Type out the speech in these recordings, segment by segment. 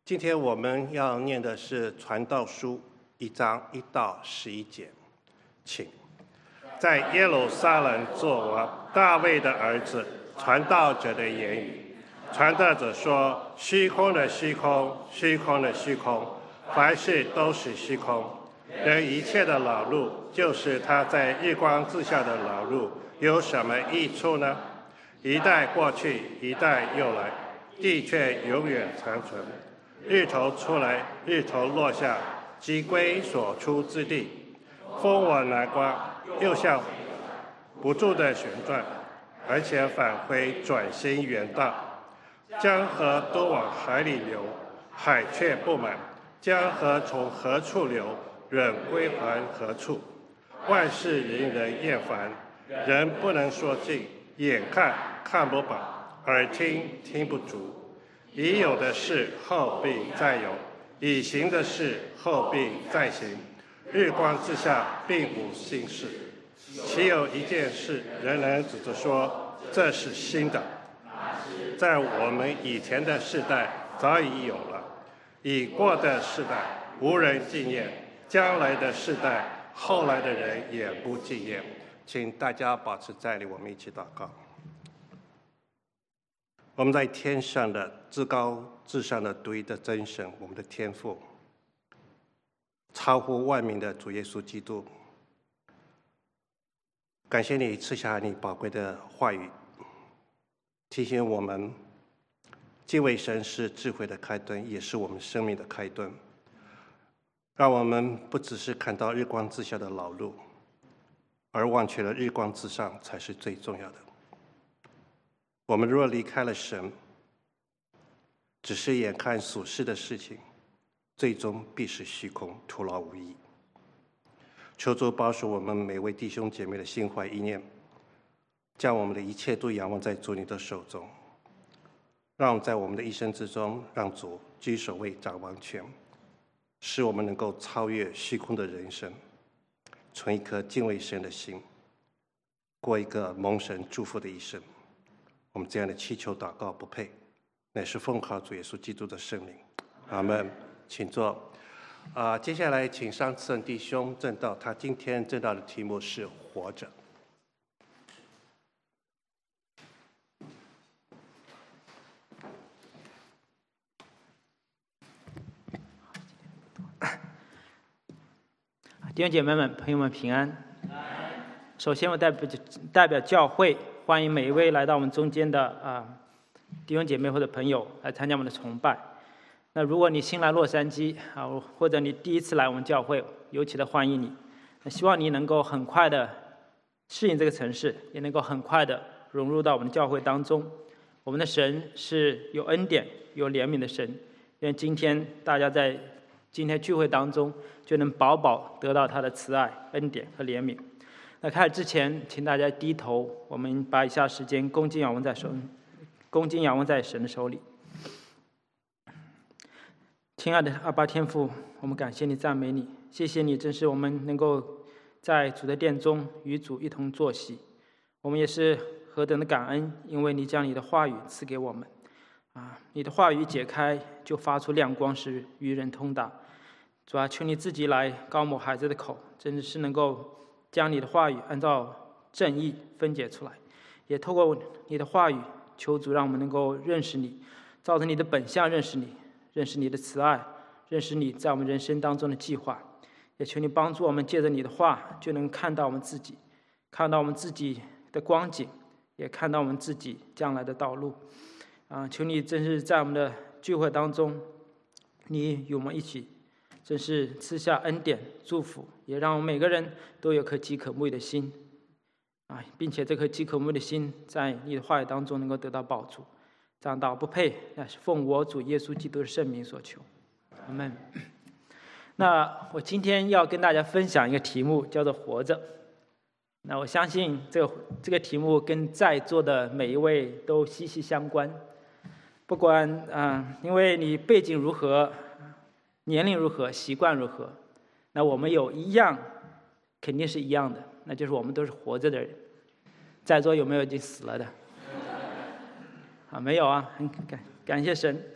今天我们要念的是《传道书》1章1到11节，请。在耶路撒冷作我大卫的儿子传道者的言语。传道者说：虚空的虚空，虚空的虚空，凡事都是虚空。人一切的劳碌，就是他在日光之下的劳碌，有什么益处呢？一代过去，一代又来，地却永远长存。日头出来，日头落下，即归所出之地。风往南刮，又向不住的旋转，而且返回转心原道。江河都往海里流，海却不满。江河从何处流，仍归还何处。万事令人厌烦，人不能说尽，眼看看不饱，耳听听不足。已有的事后必再有，已行的事后必再行。日光之下并无新事，岂有一件事人能指着说这是新的？在我们以前的世代早已有了，已过的世代无人纪念，将来的世代后来的人也不纪念。请大家保持站立，我们一起祷告。我们在天上的至高至上的独一的真神，我们的天父，超乎万民的主耶稣基督，感谢你赐下你宝贵的话语，提醒我们敬畏神是智慧的开端，也是我们生命的开端，让我们不只是看到日光之下的劳碌，而忘却了日光之上才是最重要的。我们若离开了神，只是眼看属世的事情，最终必是虚空，徒劳无益。求主保守我们每位弟兄姐妹的心怀意念，将我们的一切都仰望在主你的手中，让我们在我们的一生之中，让主居首位掌王权，使我们能够超越虚空的人生，存一颗敬畏神的心，过一个蒙神祝福的一生。我们这样的祈求祷告不配，乃是奉靠主耶稣基督的圣名。阿们。请坐。接下来请上次仁弟兄证道，他今天证道的题目是活着。 弟兄姐妹们、朋友们平安。首先，我代表教会欢迎每一位来到我们中间的弟兄姐妹或者朋友来参加我们的崇拜。那如果你新来洛杉矶或者你第一次来我们教会，尤其的欢迎你。那希望你能够很快的适应这个城市，也能够很快的融入到我们的教会当中。我们的神是有恩典、有怜悯的神，因为今天大家在今天聚会当中就能饱饱得到他的慈爱、恩典和怜悯。那开始之前，请大家低头，我们把以下时间恭敬仰望在神的手里。亲爱的阿爸天父，我们感谢你、赞美你，谢谢你，真是我们能够在主的殿中与主一同坐席。我们也是何等的感恩，因为你将你的话语赐给我们。你的话语解开，就发出亮光，使与人通达。主啊，求你自己来高抹孩子的口，真的是能够将你的话语按照正义分解出来，也透过你的话语，求主让我们能够认识你，照着你的本相认识你，认识你的慈爱，认识你在我们人生当中的计划。也求你帮助我们，借着你的话，就能看到我们自己，看到我们自己的光景，也看到我们自己将来的道路。求你真是在我们的聚会当中，你与我们一起，真是赐下恩典祝福，也让我们每个人都有颗饥渴慕义的心，并且这颗饥渴慕义的心在你的话语当中能够得到保住。长祷不配，那是奉我主耶稣基督的圣名所求，阿们。那我今天要跟大家分享一个题目，叫做活着。那我相信这个题目跟在座的每一位都息息相关。不管因为你背景如何，年龄如何，习惯如何，那我们有一样肯定是一样的，那就是我们都是活着的人。在座有没有已经死了的？没有啊，很感谢神。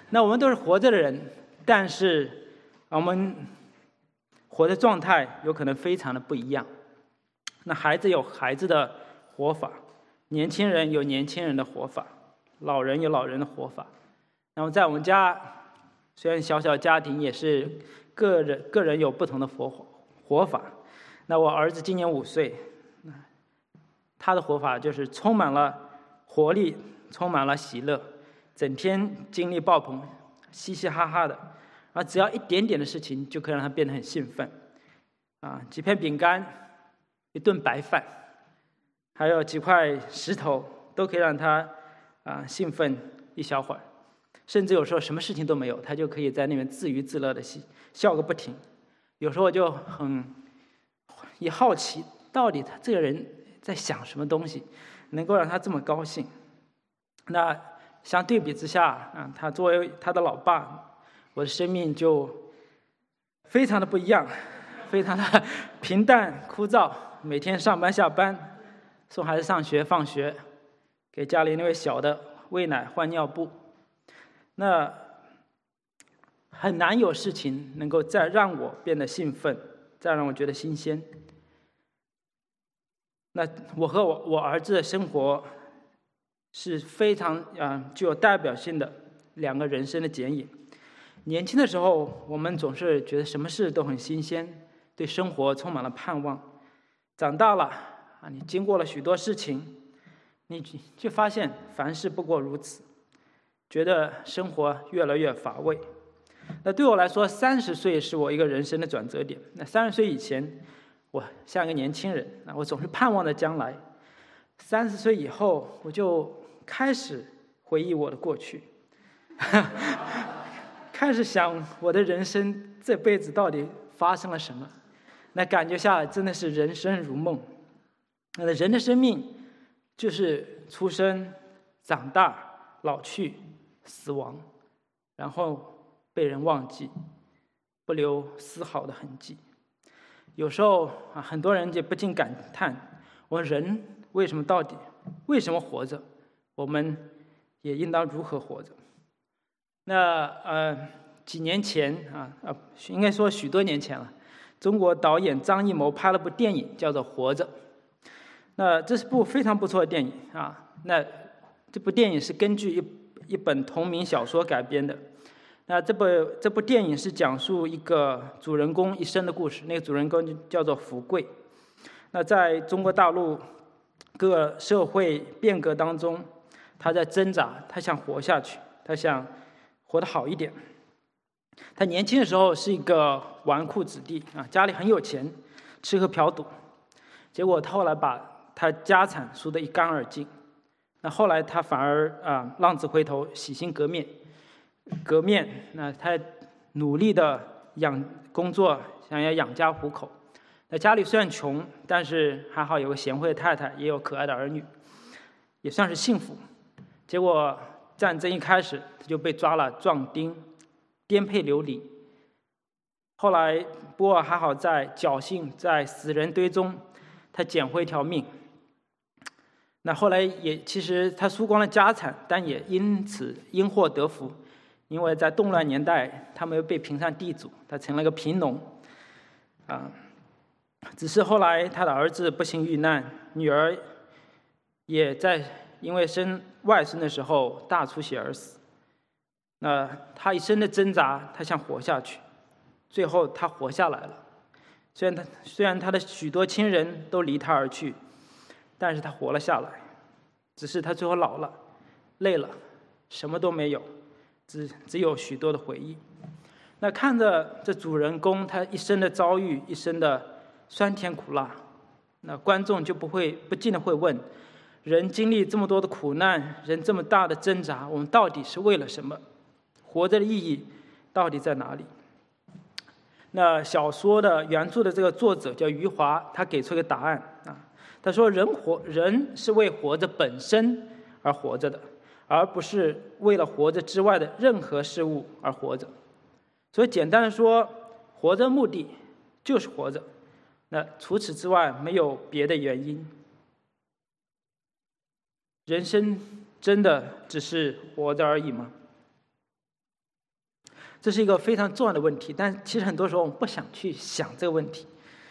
那我们都是活着的人，但是我们活的状态有可能非常的不一样。那孩子有孩子的活法，年轻人有年轻人的活法，老人有老人的活法。那么在我们家，虽然小小家庭，也是个人有不同的活法。那我儿子今年5岁，他的活法就是充满了活力，充满了喜乐，整天精力爆棚，嘻嘻哈哈的，而只要一点点的事情就可以让他变得很兴奋。几片饼干，一顿白饭，还有几块石头，都可以让他兴奋一小会儿。甚至有时候什么事情都没有，他就可以在那边自娱自乐的笑个不停。有时候我就也好奇，到底他这个人在想什么东西，能够让他这么高兴。那相对比之下，他作为他的老爸，我的生命就非常的不一样，非常的平淡枯燥。每天上班下班，送孩子上学放学，给家里那位小的喂奶换尿布。那很难有事情能够再让我变得兴奋，再让我觉得新鲜。那我和我儿子的生活是非常具有代表性的2个人生的剪影。年轻的时候，我们总是觉得什么事都很新鲜，对生活充满了盼望。长大了你经过了许多事情，你就发现凡事不过如此，觉得生活越来越乏味。那对我来说，30岁是我一个人生的转折点。那30岁以前，我像一个年轻人，我总是盼望着将来。30岁以后，我就开始回忆我的过去，开始想我的人生这辈子到底发生了什么。那感觉下来真的是人生如梦。那人的生命就是出生、长大、老去、死亡，然后被人忘记，不留丝毫的痕迹。有时候很多人就不禁感叹，我们人为什么活着？我们也应当如何活着？那几年前应该说许多年前了，中国导演张艺谋拍了部电影叫做《活着》。那这是部非常不错的电影那这部电影是根据一本同名小说改编的。那这部电影是讲述一个主人公一生的故事，那个主人公就叫做福贵。那在中国大陆各个社会变革当中，他在挣扎，他想活下去，他想活得好一点。他年轻的时候是一个纨绔子弟家里很有钱，吃喝嫖赌，结果他后来把他家产输得一干二净。那后来他反而浪子回头，洗心革面，那他努力的工作，想要养家糊口。那家里虽然穷，但是还好有个贤惠的太太，也有可爱的儿女，也算是幸福。结果战争一开始，他就被抓了壮丁，颠沛流离。后来不过还好在侥幸在死人堆中，他捡回一条命。那后来其实他输光了家产，但也因此因祸得福，因为在动乱年代，他没有被评上地主，他成了个贫农只是后来他的儿子不幸遇难，女儿也因为生外孙的时候大出血而死。那他一生的挣扎，他想活下去，最后他活下来了。虽然他的许多亲人都离他而去，但是他活了下来。只是他最后老了，累了，什么都没有，只有许多的回忆。那看着这主人公他一生的遭遇，一生的酸甜苦辣，那观众就不禁的会问：人经历这么多的苦难，人这么大的挣扎，我们到底是为了什么？活着的意义到底在哪里？那小说的原著的这个作者叫余华，他给出一个答案他说人是为活着本身而活着的，而不是为了活着之外的任何事物而活着。所以简单的说，活着目的就是活着，那除此之外没有别的原因。人生真的只是活着而已吗？ 这是一个非常重要的问题，但其实很多时候我们不想去想这个问题。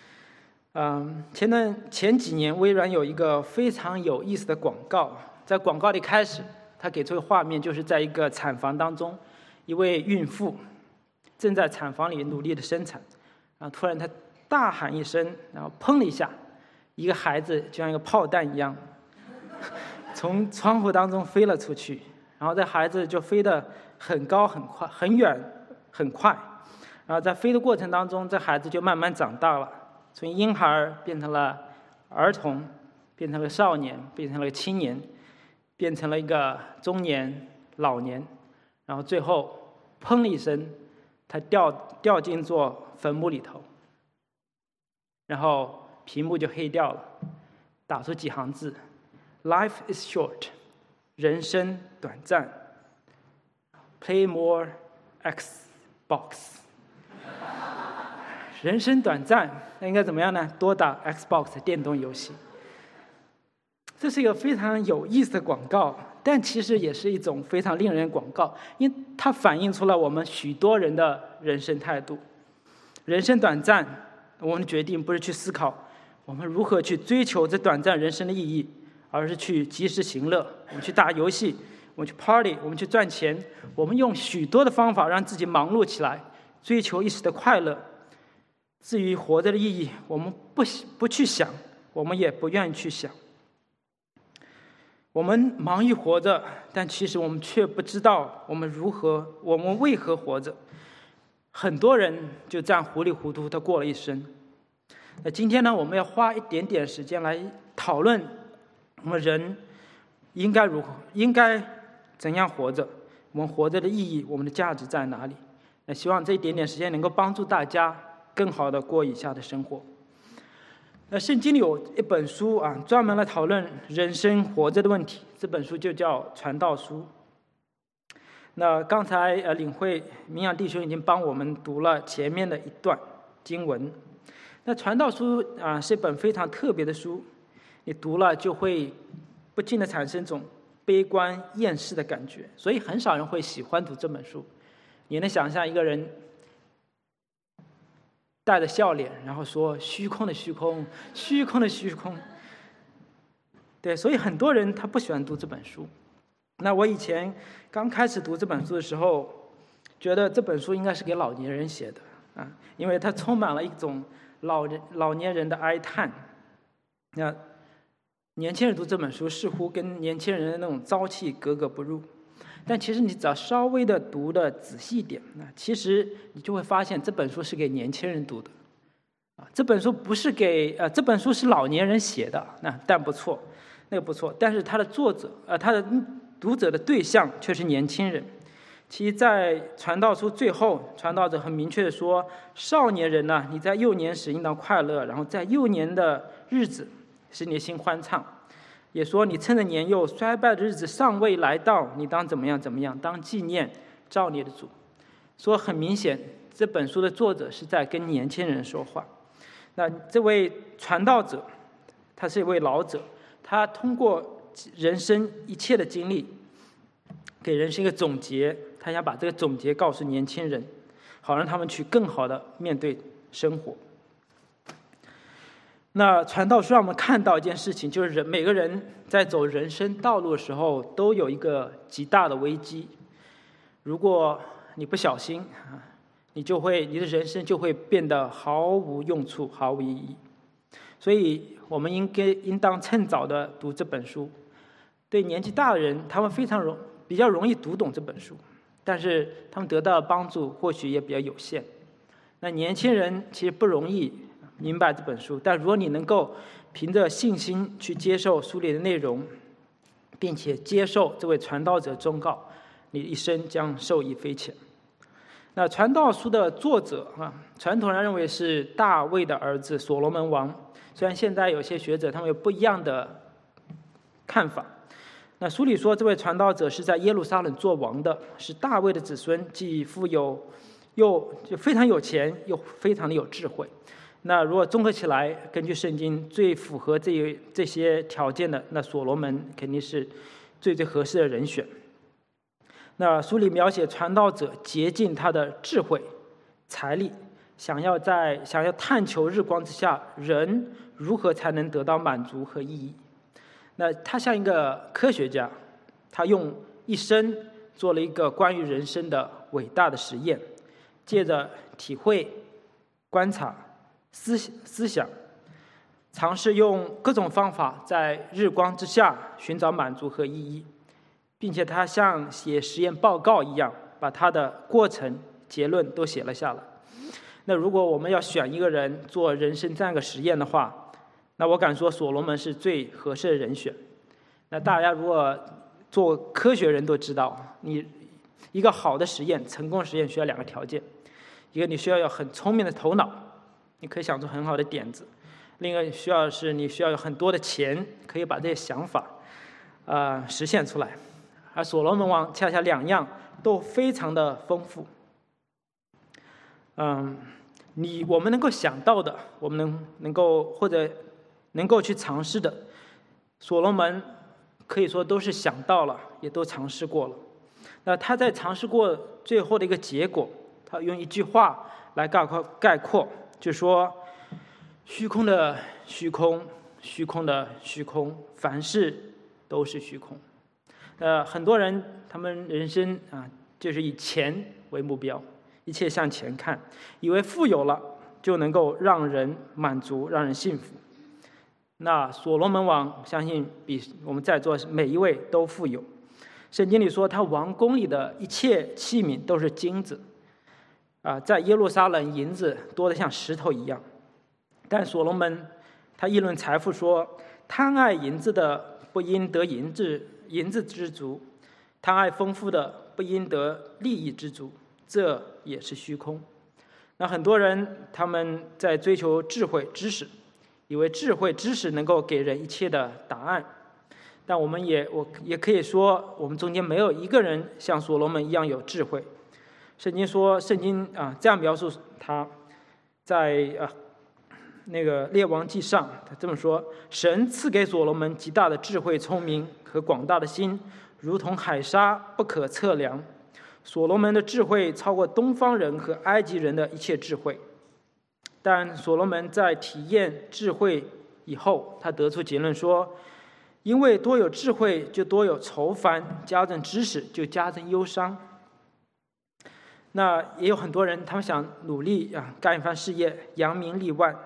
前几年微软有一个非常有意思的广告，在广告的一开始，它给出的画面就是在一个产房当中，一位孕妇正在产房里努力的生产，然后突然她大喊一声，然后砰的一下，一个孩子就像一个炮弹一样从窗户当中飞了出去，然后这孩子就飞得很高很快很远很快，然后在飞的过程当中，这孩子就慢慢长大了，从婴孩变成了儿童，变成了少年，变成了青年，变成了一个中年老年，然后最后砰的一声，他掉进座坟墓里头，然后屏幕就黑掉了，打出几行字 ：Life is short， 人生短暂 ，Play more Xbox。人生短暂，那应该怎么样呢？多打 Xbox 电动游戏。这是一个非常有意思的广告，但其实也是一种非常令人广告，因为它反映出了我们许多人的人生态度。人生短暂，我们决定不是去思考我们如何去追求这短暂人生的意义，而是去及时行乐。我们去打游戏，我们去 party， 我们去赚钱，我们用许多的方法让自己忙碌起来，追求一时的快乐。至于活着的意义，我们不去想，我们也不愿意去想。我们忙于活着，但其实我们却不知道我们为何活着。很多人就这样糊里糊涂地过了一生。那今天呢，我们要花一点点时间来讨论我们人应该怎样活着，我们活着的意义，我们的价值在哪里。那希望这一点点时间能够帮助大家更好的过以下的生活。圣经里有一本书专门来讨论人生活着的问题，这本书就叫《传道书》。那刚才领会明阳弟兄已经帮我们读了前面的一段经文。那《传道书》是一本非常特别的书，你读了就会不禁的产生一种悲观厌世的感觉，所以很少人会喜欢读这本书。你能想象一个人带着笑脸，然后说虚空的虚空，虚空的虚空。对，所以很多人他不喜欢读这本书。那我以前刚开始读这本书的时候，觉得这本书应该是给老年人写的因为它充满了一种老年人的哀叹。那年轻人读这本书似乎跟年轻人的那种朝气格格不入。但其实你只要稍微的读的仔细一点，其实你就会发现这本书是给年轻人读的，这本书不是这本书是老年人写的，但不错，那个不错，但是他的作者他的读者的对象却是年轻人。其实在传道书最后，传道者很明确的说，少年人呢，你在幼年时应当快乐，然后在幼年的日子使你的心欢畅。也说你趁着年幼衰败的日子尚未来到，你当怎么样怎么样，当纪念造你的主。说很明显，这本书的作者是在跟年轻人说话。那这位传道者，他是一位老者，他通过人生一切的经历，给人生一个总结，他想把这个总结告诉年轻人，好让他们去更好的面对生活。那传道书让我们看到一件事情，就是每个人在走人生道路的时候都有一个极大的危机。如果你不小心你的人生就会变得毫无用处，毫无意义。所以我们应当趁早的读这本书。对年纪大的人，他们比较容易读懂这本书，但是他们得到的帮助或许也比较有限。那年轻人其实不容易明白这本书，但如果你能够凭着信心去接受书里的内容，并且接受这位传道者忠告，你一生将受益匪浅。那传道书的作者传统上认为是大卫的儿子所罗门王，虽然现在有些学者他们有不一样的看法。那书里说，这位传道者是在耶路撒冷做王的，是大卫的子孙，既富有又非常有钱，又非常的有智慧。那如果综合起来，根据圣经最符合这些条件的，那所罗门肯定是最合适的人选。 那书里描写传道者竭尽他的智慧、财力，想要探求日光之下人如何才能得到满足和意义。那他像一个科学家，他用一生做了一个关于人生的伟大的实验，借着体会、观察、思想，尝试用各种方法在日光之下寻找满足和意义，并且他像写实验报告一样，把他的过程、结论都写了下来。那如果我们要选一个人做人生这样一个实验的话，那我敢说所罗门是最合适的人选。那大家如果做科学人都知道，你一个好的实验、成功实验需要2个条件：一个你需要有很聪明的头脑，你可以想出很好的点子；另一个你需要有很多的钱，可以把这些想法实现出来。而所罗门王恰恰2样都非常的丰富。我们能够想到的，我们能够去尝试的，所罗门可以说都是想到了，也都尝试过了。那他在尝试过最后的一个结果，他用一句话来概括，就说：虚空的虚空，虚空的虚空，凡事都是虚空。很多人他们人生就是以钱为目标，一切向钱看，以为富有了就能够让人满足，让人幸福。那所罗门王相信比我们在座每一位都富有。圣经里说，他王宫里的一切器皿都是金子，在耶路撒冷银子多得像石头一样。但所罗门他议论财富说，贪爱银子的不应得银子知足，贪爱丰富的不应得利益知足，这也是虚空。那很多人他们在追求智慧知识，以为智慧知识能够给人一切的答案，但我也可以说，我们中间没有一个人像所罗门一样有智慧。圣经这样描述他，在那个列王记上，他这么说：神赐给所罗门极大的智慧、聪明和广大的心，如同海沙不可测量。所罗门的智慧超过东方人和埃及人的一切智慧。但所罗门在体验智慧以后，他得出结论说：因为多有智慧，就多有愁烦；加增知识，就加增忧伤。那也有很多人，他们想努力干一番事业，扬名立万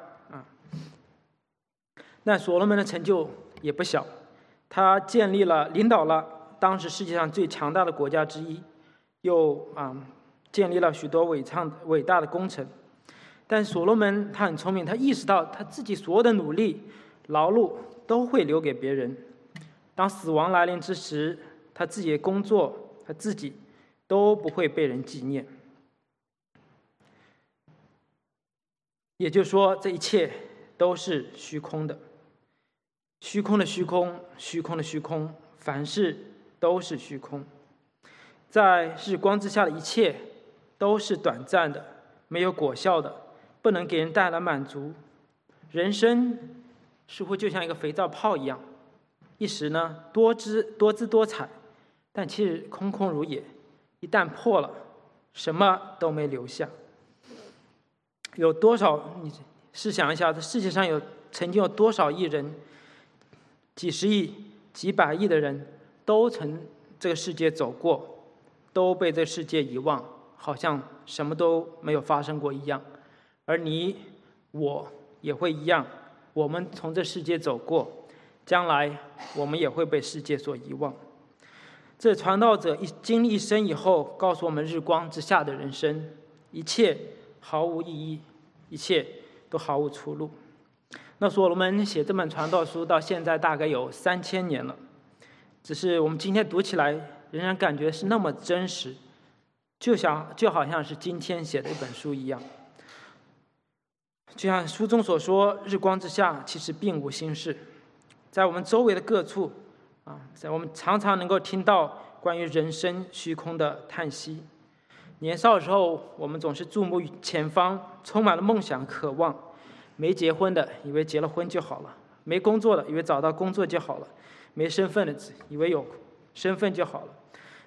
但所罗门的成就也不小，他领导了当时世界上最强大的国家之一，又建立了许多伟大的工程。但所罗门他很聪明，他意识到他自己所有的努力、劳碌都会留给别人。当死亡来临之时，他自己的工作、他自己都不会被人纪念。也就是说，这一切都是虚空的。虚空的虚空，虚空的虚空，凡事都是虚空。在日光之下的一切都是短暂的，没有果效的，不能给人带来满足。人生似乎就像一个肥皂泡一样，一时呢多姿多彩，但其实空空如也，一旦破了，什么都没留下。有多少？你试想一下，这世界上曾经有多少亿人，几十亿、几百亿的人都从这个世界走过，都被这个世界遗忘，好像什么都没有发生过一样。而你我也会一样，我们从这世界走过，将来我们也会被世界所遗忘。这传道者经历一生以后，告诉我们日光之下的人生，一切毫无意义，一切都毫无出路。那所罗门写这本传道书到现在大概有3000年了，只是我们今天读起来仍然感觉是那么真实，就好像是今天写的一本书一样。就像书中所说，日光之下其实并无新事。在我们周围的各处我们常常能够听到关于人生虚空的叹息。年少的时候，我们总是注目于前方，充满了梦想渴望。没结婚的以为结了婚就好了，没工作的以为找到工作就好了，没身份的以为有身份就好了。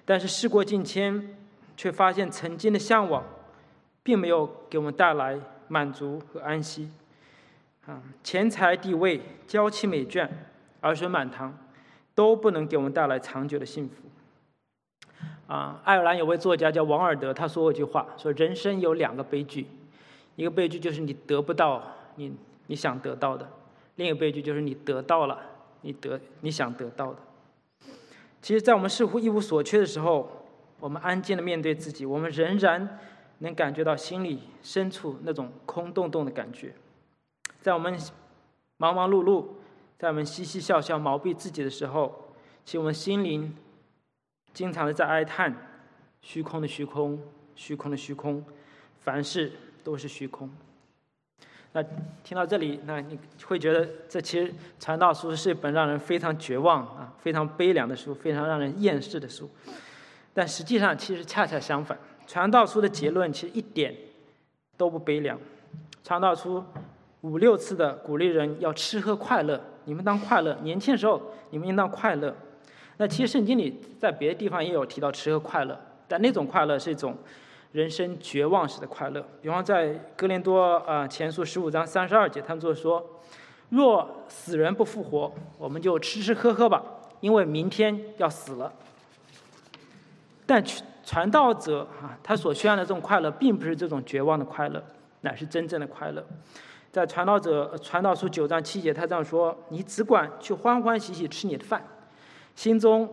但是事过境迁，却发现曾经的向往并没有给我们带来满足和安息。钱财地位、娇妻美眷、儿孙满堂，都不能给我们带来长久的幸福。爱尔兰有位作家叫王尔德，他说过一句话，说人生有2个悲剧，一个悲剧就是你得不到你想得到的，另一个悲剧就是你得到了你想得到的。其实在我们似乎一无所缺的时候，我们安静地面对自己，我们仍然能感觉到心里深处那种空洞洞的感觉。在我们忙忙碌碌，在我们嬉嬉笑笑毛痹自己的时候，其实我们心灵经常的在哀叹虚空的虚空，虚空的虚空，凡事都是虚空。那听到这里，那你会觉得这其实传道书是一本让人非常绝望非常悲凉的书，非常让人厌世的书。但实际上其实恰恰相反，传道书的结论其实一点都不悲凉。传道书5、6次的鼓励人要吃喝快乐，你们当快乐，年轻的时候你们应当快乐。那其实圣经里在别的地方也有提到吃喝快乐，但那种快乐是一种人生绝望时的快乐。比方在哥林多前书15章32节，他们就说：若死人不复活，我们就吃吃喝喝吧，因为明天要死了。但传道者他所宣扬的这种快乐，并不是这种绝望的快乐，乃是真正的快乐。在传道书9章7节，他这样说：你只管去欢欢喜喜吃你的饭，心中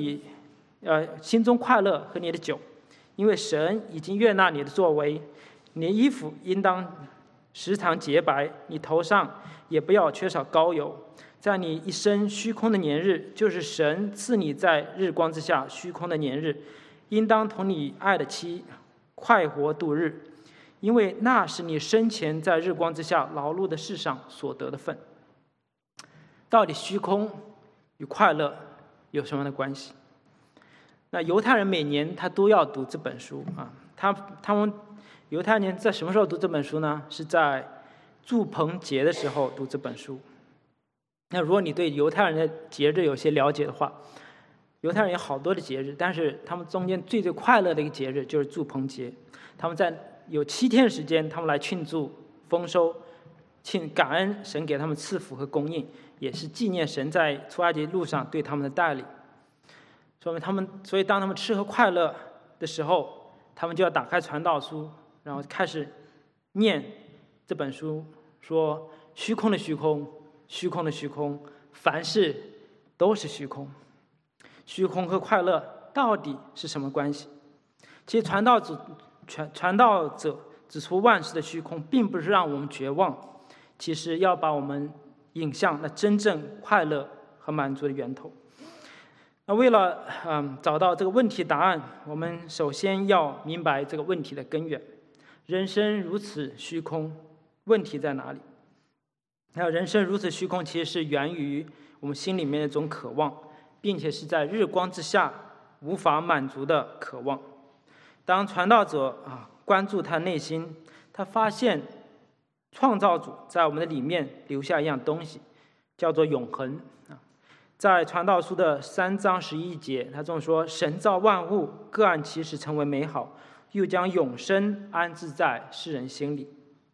快乐喝你的酒，因为神已经悦纳你的作为。你的衣服应当时常洁白，你头上也不要缺少膏油。在你一生虚空的年日，就是神赐你在日光之下虚空的年日，应当同你爱的妻快活度日，因为那是你生前在日光之下劳碌的事上所得的份。到底虚空与快乐有什么样的关系？那犹太人每年他都要读这本书他们犹太人在什么时候读这本书呢？是在住棚节的时候读这本书。那如果你对犹太人的节日有些了解的话，犹太人有好多的节日，但是他们中间最快乐的一个节日就是住棚节。他们在有7天的时间，他们来庆祝丰收，感恩神给他们赐福和供应，也是纪念神在出埃及路上对他们的带领。所以当他们吃喝快乐的时候，他们就要打开传道书，然后开始念这本书，说虚空的虚空，虚空的虚空，凡事都是虚空。虚空和快乐到底是什么关系？其实传道者指出万事的虚空，并不是让我们绝望，其实要把我们引向那真正快乐和满足的源头。那为了找到这个问题答案，我们首先要明白这个问题的根源。人生如此虚空，问题在哪里？那人生如此虚空，其实是源于我们心里面的一种渴望，并且是在日光之下无法满足的渴望。当传道者关注他内心，他发现创造主在我们的里面留下一样东西，叫做永恒。在传道书的3章11节，他这么说：神造万物，各按其时成为美好，又将永生安置在世人心里。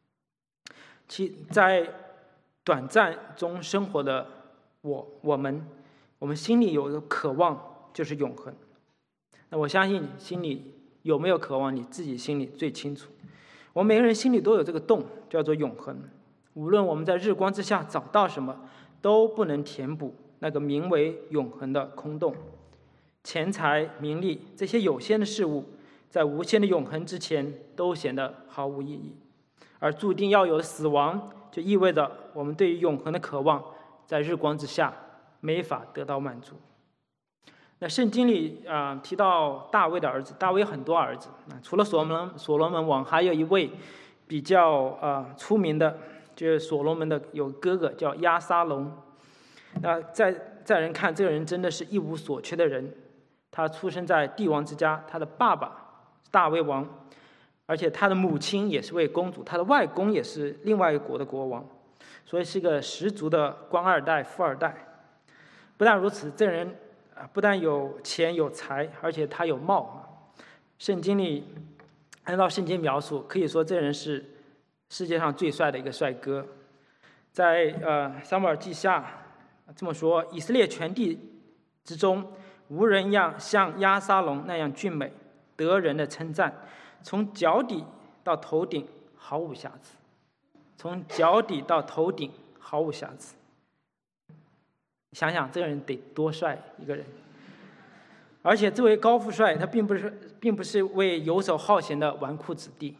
在短暂中生活的我们心里有一个渴望，就是永恒。那我相信你心里有没有渴望，你自己心里最清楚。我们每个人心里都有这个洞，叫做永恒。无论我们在日光之下找到什么，都不能填补那个名为永恒的空洞。钱财、名利这些有限的事物，在无限的永恒之前都显得毫无意义。而注定要有的死亡，就意味着我们对于永恒的渴望在日光之下没法得到满足。那圣经里提到大卫的儿子，大卫有很多儿子，除了所罗门王，还有一位比较出名的，就是所罗门的有哥哥叫押沙龙。在人看，这个人真的是一无所缺的人。他出生在帝王之家，他的爸爸是大卫王，而且他的母亲也是位公主，他的外公也是另外一个国的国王，所以是个十足的官二代、富二代。不但如此，这个人不但有钱有财，而且他有貌。圣经里按照圣经描述，可以说这人是世界上最帅的一个帅哥。在撒母耳记下这么说：以色列全地之中，无人像押沙龙那样俊美，得人的称赞，从脚底到头顶毫无瑕疵。从脚底到头顶毫无瑕疵。想想这个人得多帅一个人！而且这位高富帅，他并不是为游手好闲的纨绔子弟，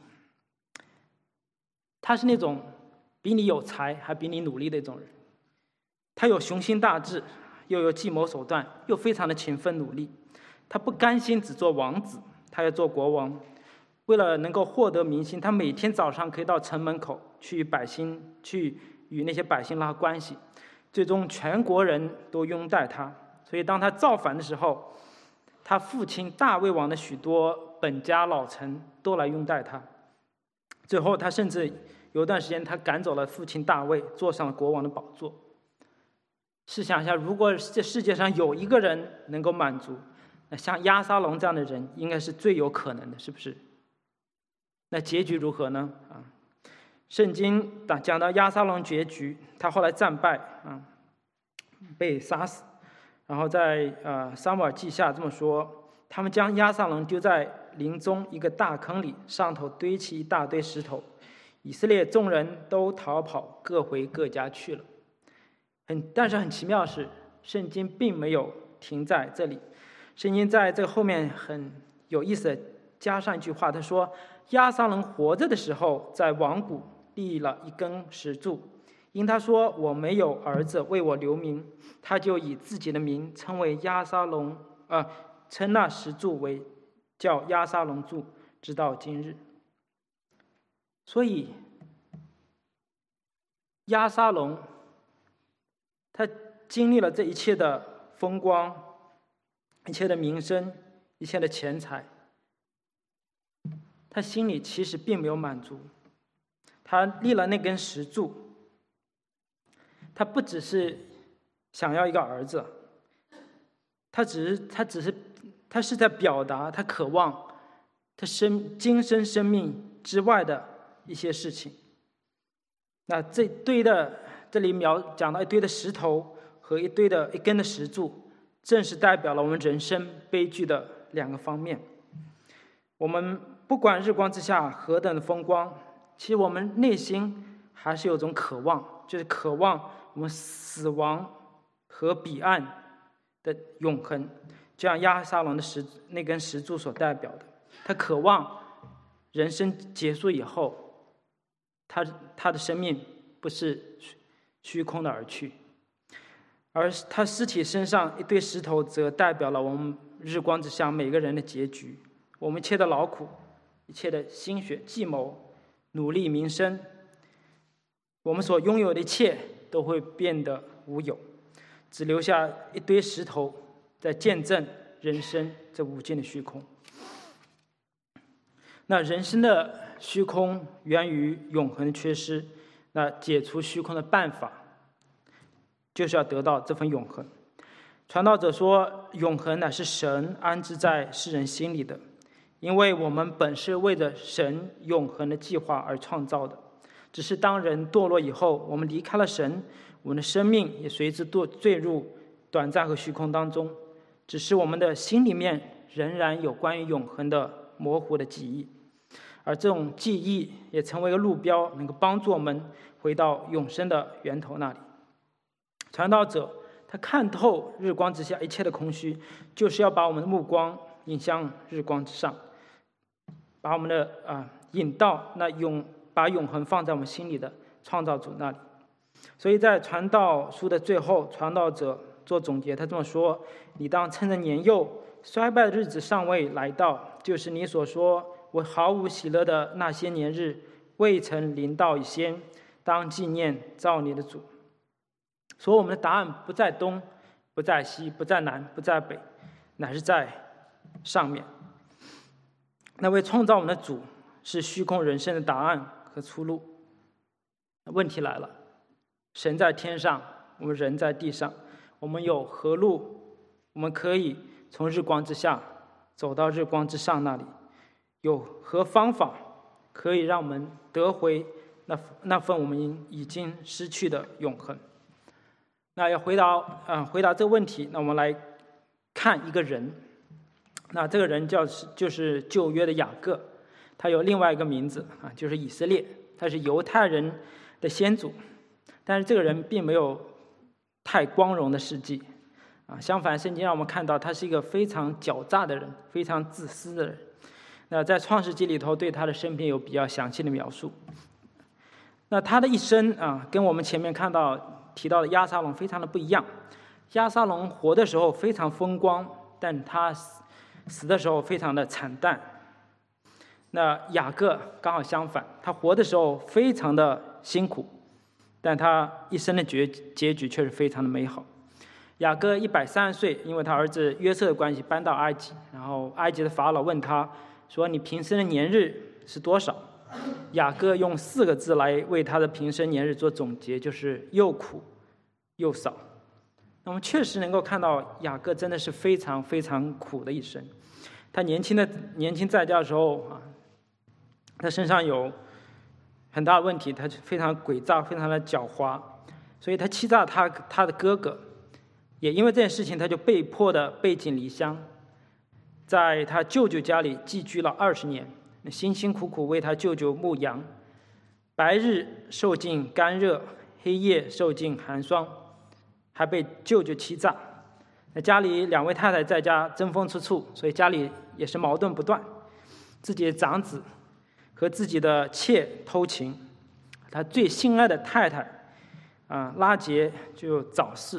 他是那种比你有才还比你努力的一种人。他有雄心大志，又有计谋手段，又非常的勤奋努力。他不甘心只做王子，他要做国王。为了能够获得民心，他每天早上可以到城门口去与那些百姓拉关系，最终全国人都拥戴他。所以当他造反的时候，他父亲大卫王的许多本家老臣都来拥戴他。最后他甚至有一段时间，他赶走了父亲大卫，坐上了国王的宝座。试想一下，如果这世界上有一个人能够满足，那像押沙龙这样的人应该是最有可能的，是不是？那结局如何呢？圣经讲到押沙龙结局，他后来战败被杀死。然后在撒母耳记下这么说：他们将押沙龙丢在林中一个大坑里，上头堆起一大堆石头。以色列众人都逃跑，各回各家去了。但是很奇妙的是，圣经并没有停在这里。圣经在这个后面很有意思的加上一句话，他说：押沙龙活着的时候，在王谷立了一根石柱，因他说我没有儿子为我留名，他就以自己的名称为押沙龙，称那石柱为叫押沙龙柱，直到今日。所以押沙龙他经历了这一切的风光，一切的名声，一切的钱财，他心里其实并没有满足。他立了那根石柱，他不只是想要一个儿子，他是在表达他渴望他今生生命之外的一些事情。那这里讲到一堆的石头和一根的石柱，正是代表了我们人生悲剧的两个方面。我们不管日光之下何等的风光，其实我们内心还是有种渴望，就是渴望我们死亡和彼岸的永恒，就像押沙龙的那根石柱所代表的。他渴望人生结束以后，他的生命不是虚空的而去，而他尸体身上一堆石头则代表了我们日光之下每个人的结局。我们一切的劳苦，一切的心血计谋，努力民生，我们所拥有的一切都会变得无有，只留下一堆石头在见证人生这无尽的虚空。那人生的虚空源于永恒的缺失，那解除虚空的办法就是要得到这份永恒。传道者说，永恒乃是神安置在世人心里的，因为我们本是为着神永恒的计划而创造的，只是当人堕落以后，我们离开了神，我们的生命也随之坠入短暂和虚空当中，只是我们的心里面仍然有关于永恒的模糊的记忆，而这种记忆也成为一个路标，能够帮助我们回到永生的源头那里。传道者他看透日光之下一切的空虚，就是要把我们的目光引向日光之上，把我们的引到把永恒放在我们心里的创造主那里。所以在传道书的最后，传道者做总结，他这么说：你当趁着年幼，衰败的日子尚未来到，就是你所说我毫无喜乐的那些年日未曾临到以先，当纪念造你的主。所以我们的答案不在东，不在西，不在南，不在北，乃是在上面。那位创造我们的主是虚空人生的答案和出路。问题来了，神在天上，我们人在地上，我们有何路我们可以从日光之下走到日光之上那里，有何方法可以让我们得回那份我们已经失去的永恒？那要回答这个问题，那我们来看一个人。那这个人就是旧约的雅各，他有另外一个名字就是以色列，他是犹太人的先祖。但是这个人并没有太光荣的事迹相反，圣经让我们看到他是一个非常狡诈的人，非常自私的人。那在创世纪里头对他的生平有比较详细的描述。那他的一生跟我们前面提到的押沙龙非常的不一样。押沙龙活的时候非常风光，但他死的时候非常的惨淡。那雅各刚好相反，他活的时候非常的辛苦，但他一生的结局却是非常的美好。雅各130岁，因为他儿子约瑟的关系搬到埃及，然后埃及的法老问他说：“你平生的年日是多少？”雅各用4个字来为他的平生年日做总结，就是又苦又少。那我们确实能够看到雅各真的是非常非常苦的一生。他年轻在家的时候他身上有很大的问题，他非常诡诈，非常的狡猾，所以他欺诈他的哥哥。也因为这件事情，他就被迫的背井离乡，在他舅舅家里寄居了20年，辛辛苦苦为他舅舅牧羊，白日受尽干热，黑夜受尽寒霜，还被舅舅欺诈。家里2位太太在家争风吃醋，所以家里也是矛盾不断。自己的长子和自己的妾偷情，他最心爱的太太拉结就早逝，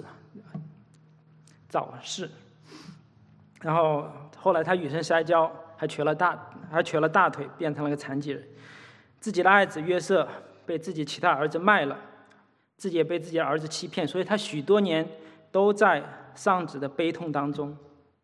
然后后来他与世摔跤，还瘸了大腿，变成了个残疾人。自己的爱子约瑟被自己其他儿子卖了，自己也被自己的儿子欺骗，所以他许多年都在丧子的悲痛当中。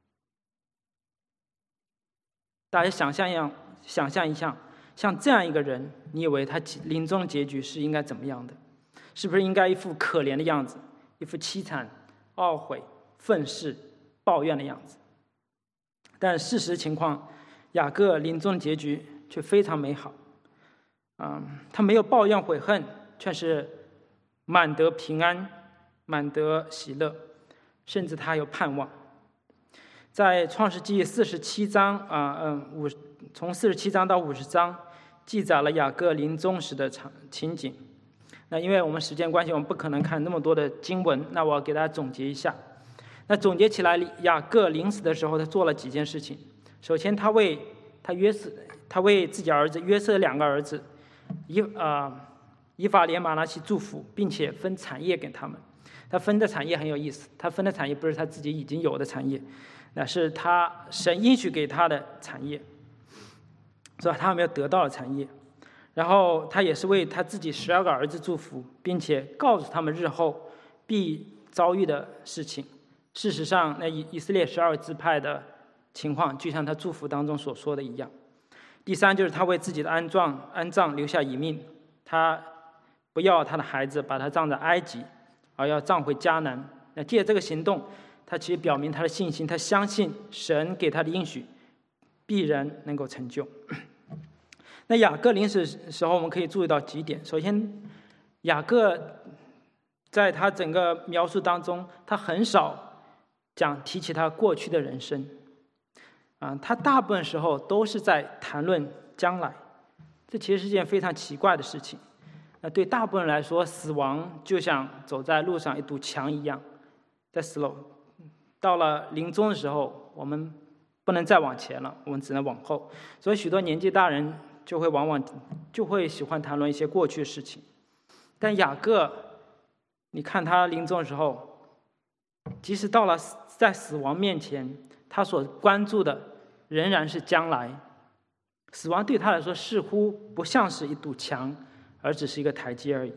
大家想象一下，像这样一个人，你以为他临终的结局是应该怎么样的？是不是应该一副可怜的样子，一副凄惨、懊悔、愤世、抱怨的样子？但事实情况，雅各临终的结局却非常美好。他没有抱怨悔恨，却是满得平安，满得喜乐，甚至他有盼望。在创世纪47章从47章到50章记载了雅各临终时的情景。那因为我们时间关系，我们不可能看那么多的经文，那我给大家总结一下。那总结起来，雅各临死的时候他做了几件事情。首先他为自己儿子约瑟2个儿子以法莲、马拿西祝福，并且分产业给他们。他分的产业很有意思，他分的产业不是他自己已经有的产业，那是神应许给他的产业，所以他还没有得到的产业。然后他也是为他自己12个儿子祝福，并且告诉他们日后必遭遇的事情。事实上，那以色列12支派的情况，就像他祝福当中所说的一样。第3就是他为自己的安葬留下遗命，他不要他的孩子把他葬在埃及，而要葬回迦南。那借这个行动，他其实表明他的信心，他相信神给他的应许必然能够成就。那雅各临死的时候，我们可以注意到几点。首先，雅各在他整个描述当中，他很少提起他过去的人生，他大部分时候都是在谈论将来。这其实是件非常奇怪的事情。那对大部分人来说，死亡就像走在路上一堵墙一样，在到了临终的时候，我们不能再往前了，我们只能往后。所以许多年纪大人往往喜欢谈论一些过去的事情。但雅各，你看他临终的时候，即使到了在死亡面前，他所关注的仍然是将来。死亡对他来说似乎不像是一堵墙，而只是一个台阶而已。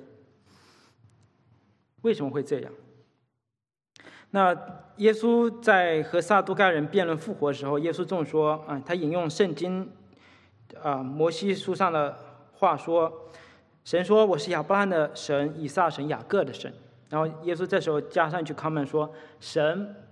为什么会这样？那耶稣在和撒都该人辩论复活的时候，耶稣这么说他引用圣经摩西书上的话说，神说我是亚伯拉罕的神，以撒神，雅各的神。然后耶稣这时候加上一句 comment 说，神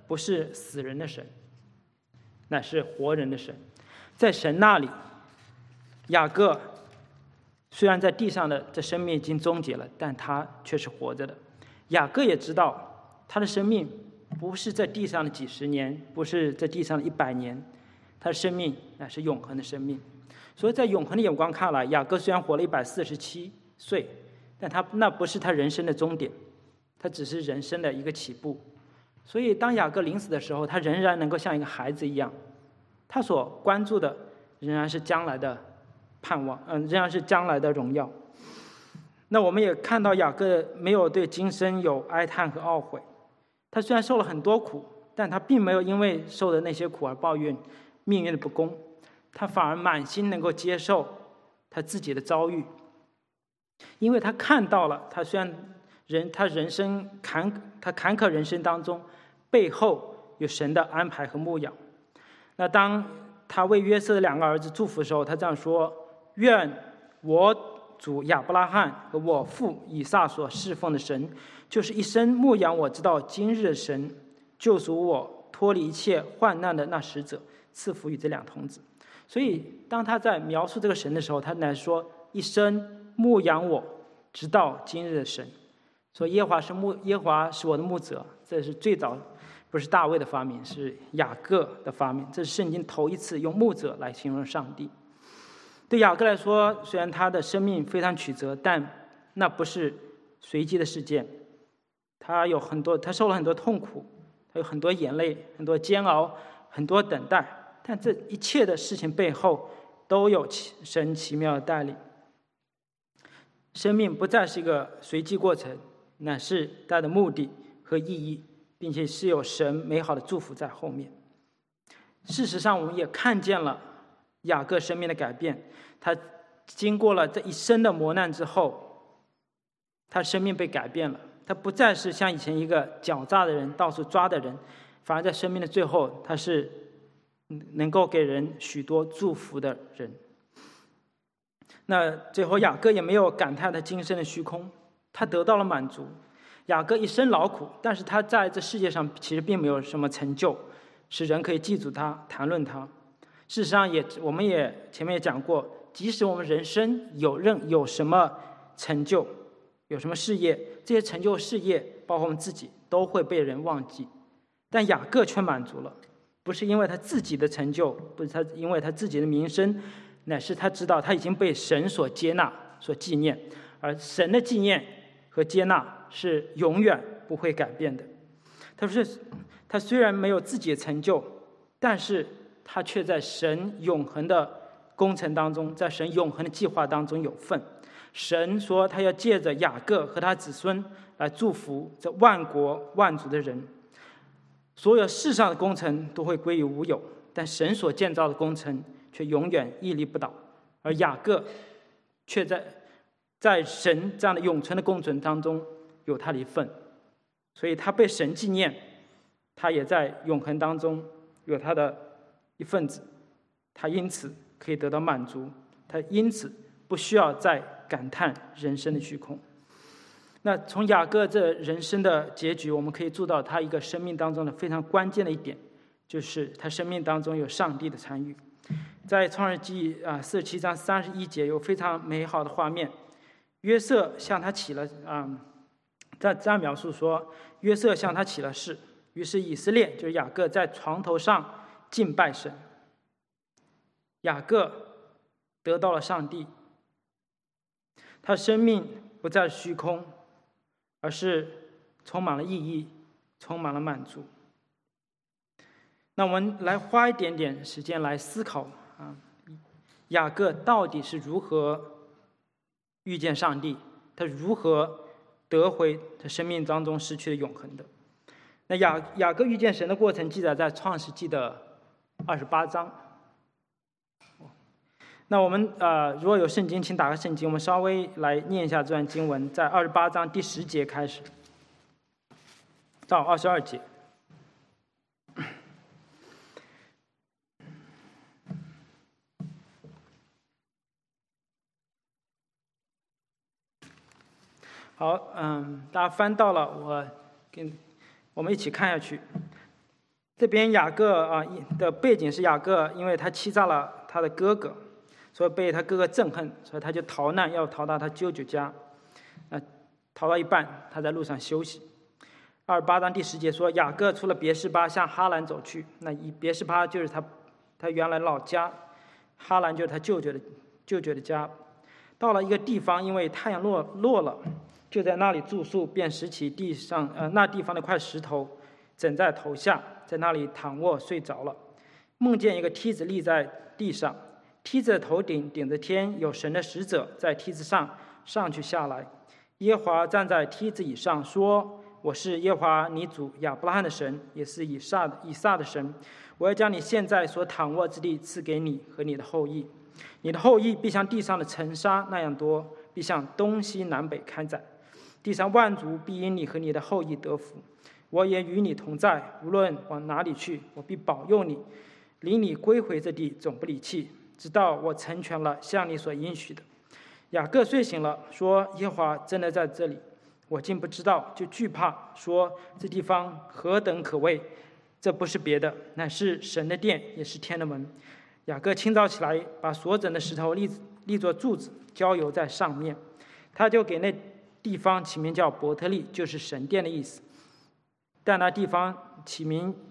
不是死人的神，乃是活人的神。在神那里，雅各虽然在地上的这生命已经终结了，但他却是活着的。雅各也知道他的生命不是在地上的几十年，不是在地上的100年，他的生命乃是永恒的生命。所以在永恒的眼光看来，雅各虽然活了147岁，但那不是他人生的终点，他只是人生的一个起步。所以当雅各临死的时候，他仍然能够像一个孩子一样，他所关注的仍然是将来的盼望，仍然是将来的荣耀。那我们也看到雅各没有对今生有哀叹和懊悔，他虽然受了很多苦，但他并没有因为受的那些苦而抱怨命运的不公，他反而满心能够接受他自己的遭遇，因为他看到了他虽然他人生坎坷人生当中背后有神的安排和牧养。那当他为约瑟的2个儿子祝福的时候，他这样说：愿我主亚伯拉罕和我父以撒所侍奉的神，就是一生牧养我直到今日的神，救赎我脱离一切患难的那使者，赐福与这2童子。所以当他在描述这个神的时候，他乃说一生牧养我直到今日的神，说耶和华是我的牧者。这是最早不是大卫的发明，是雅各的发明，这是圣经头一次用牧者来形容上帝。对雅各来说，虽然他的生命非常曲折，但那不是随机的事件，他受了很多痛苦，他有很多眼泪，很多煎熬，很多等待，但这一切的事情背后都有神奇妙的带领。生命不再是一个随机过程，乃是它的目的和意义，并且是有神美好的祝福在后面。事实上，我们也看见了雅各生命的改变，他经过了这一生的磨难之后，他生命被改变了，他不再是像以前一个狡诈的人，到处抓的人，反而在生命的最后，他是能够给人许多祝福的人。那最后雅各也没有感叹他今生的虚空，他得到了满足。雅各一生劳苦，但是他在这世界上其实并没有什么成就，使人可以记住他，谈论他。事实上我们也前面也讲过，即使我们人生有什么成就，有什么事业，这些成就事业包括我们自己都会被人忘记，但雅各却满足了，不是因为他自己的成就，不是因为他自己的名声，乃是他知道他已经被神所接纳，所纪念，而神的纪念和接纳是永远不会改变的。他虽然没有自己的成就，但是他却在神永恒的工程当中，在神永恒的计划当中有份。神说他要借着雅各和他子孙来祝福这万国万族的人。所有世上的工程都会归于无有，但神所建造的工程却永远屹立不倒，而雅各却在神这样的永存的工程当中有他的一份，所以他被神纪念，他也在永恒当中有他的一份子，他因此可以得到满足，他因此不需要再感叹人生的虚空。那从雅各这人生的结局，我们可以做到他一个生命当中的非常关键的一点，就是他生命当中有上帝的参与。在创世纪47章31节有非常美好的画面，约瑟向他起了这样描述说，约瑟向他起了誓，于是以色列就是雅各在床头上敬拜神，雅各得到了上帝，他生命不再是虚空，而是充满了意义，充满了满足。那我们来花一点点时间来思考雅各到底是如何遇见上帝，他如何得回他生命当中失去的永恒的。那雅各遇见神的过程记载在创世纪的28章。那我们如果有圣经请打开圣经，我们稍微来念一下这段经文，在28章第10节开始到22节。好，大家翻到了，我们一起看下去。 这边雅各的背景是雅各，因为他欺诈了他的哥哥，所以被他哥哥憎恨，所以他就逃难，要逃到他舅舅家。逃到一半，他在路上休息。28章第10节说，雅各出了别是巴，向哈兰走去。那别是巴就是他原来老家，哈兰就是他舅舅的家。到了一个地方，因为太阳落了，就在那里住宿，便拾起地上那地方的块石头，枕在头下，在那里躺卧睡着了。梦见一个梯子立在地上，梯子的头顶顶着天，有神的使者在梯子上上去下来。耶和华站在梯子以上，说：我是耶和华你主亚伯拉罕的神，也是以撒的神。我要将你现在所躺卧之地赐给你和你的后裔，你的后裔必像地上的尘沙那样多，必向东西南北开展。地上万族必因你和你的后裔得福。我也与你同在，无论往哪里去，我必保佑你，领你归回这地，总不离弃，直到我成全了向你所应许的。雅各睡醒了，说：耶和华真的在这里，我竟不知道，就惧怕，说：这地方何等可畏！这不是别的，乃是神的殿，也是天的门。雅各清早起来，把所整的石头立作柱子，浇油在上面。他就给那地方起名叫伯特利，就是神殿的意思。但那地方起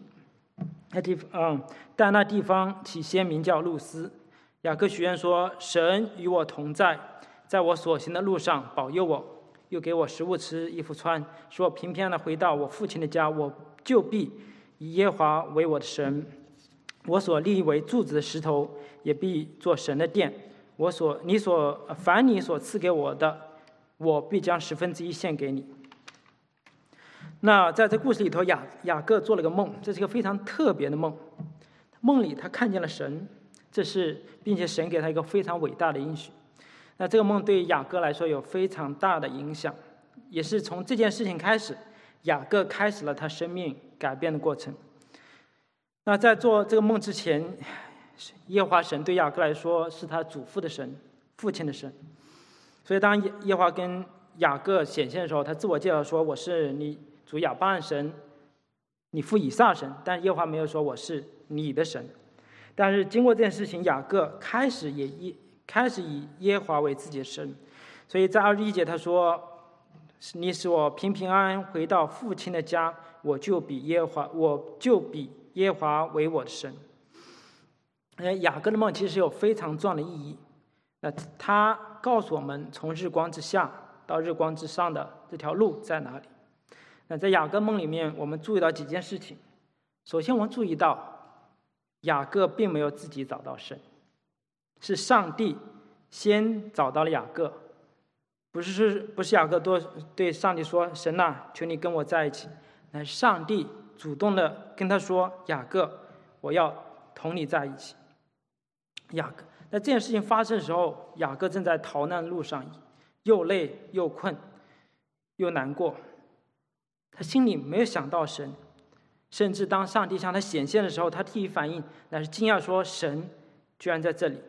先名叫路斯。雅各许愿说：神与我同在，在我所行的路上保佑我，又给我食物吃，衣服穿，使我平平安安地回到我父亲的家。我就必以耶和华为我的神，我所立为柱子的石头也必做神的殿。凡你所赐给我的，我必将1/10献给你。那在这故事里头，雅各做了个梦，这是一个非常特别的梦。梦里他看见了神，并且神给他一个非常伟大的应许。那这个梦对雅各来说有非常大的影响，也是从这件事情开始，雅各开始了他生命改变的过程。那在做这个梦之前，耶和华神对雅各来说是他祖父的神，父亲的神。所以当耶和华跟雅各显现的时候，他自我介绍说：我是你主亚伯拉罕神，你父以撒神。但耶和华没有说我是你的神。但是经过这件事情，雅各开始以耶和华为自己的神。所以在21节他说：你使我平平安安回到父亲的家，我就比耶和华为我的神。雅各的梦其实有非常重要的意义。那他告诉我们，从日光之下到日光之上的这条路在哪里。那在雅各梦里面，我们注意到几件事情。首先，我们注意到雅各并没有自己找到神，是上帝先找到了雅各。不是雅各对上帝说：神啊，求你跟我在一起。乃是上帝主动的跟他说：雅各，我要同你在一起。那这件事情发生的时候，雅各正在逃难路上，又累又困又难过，他心里没有想到神。甚至当上帝向他显现的时候，他第一反应乃是惊讶，说：神居然在这里。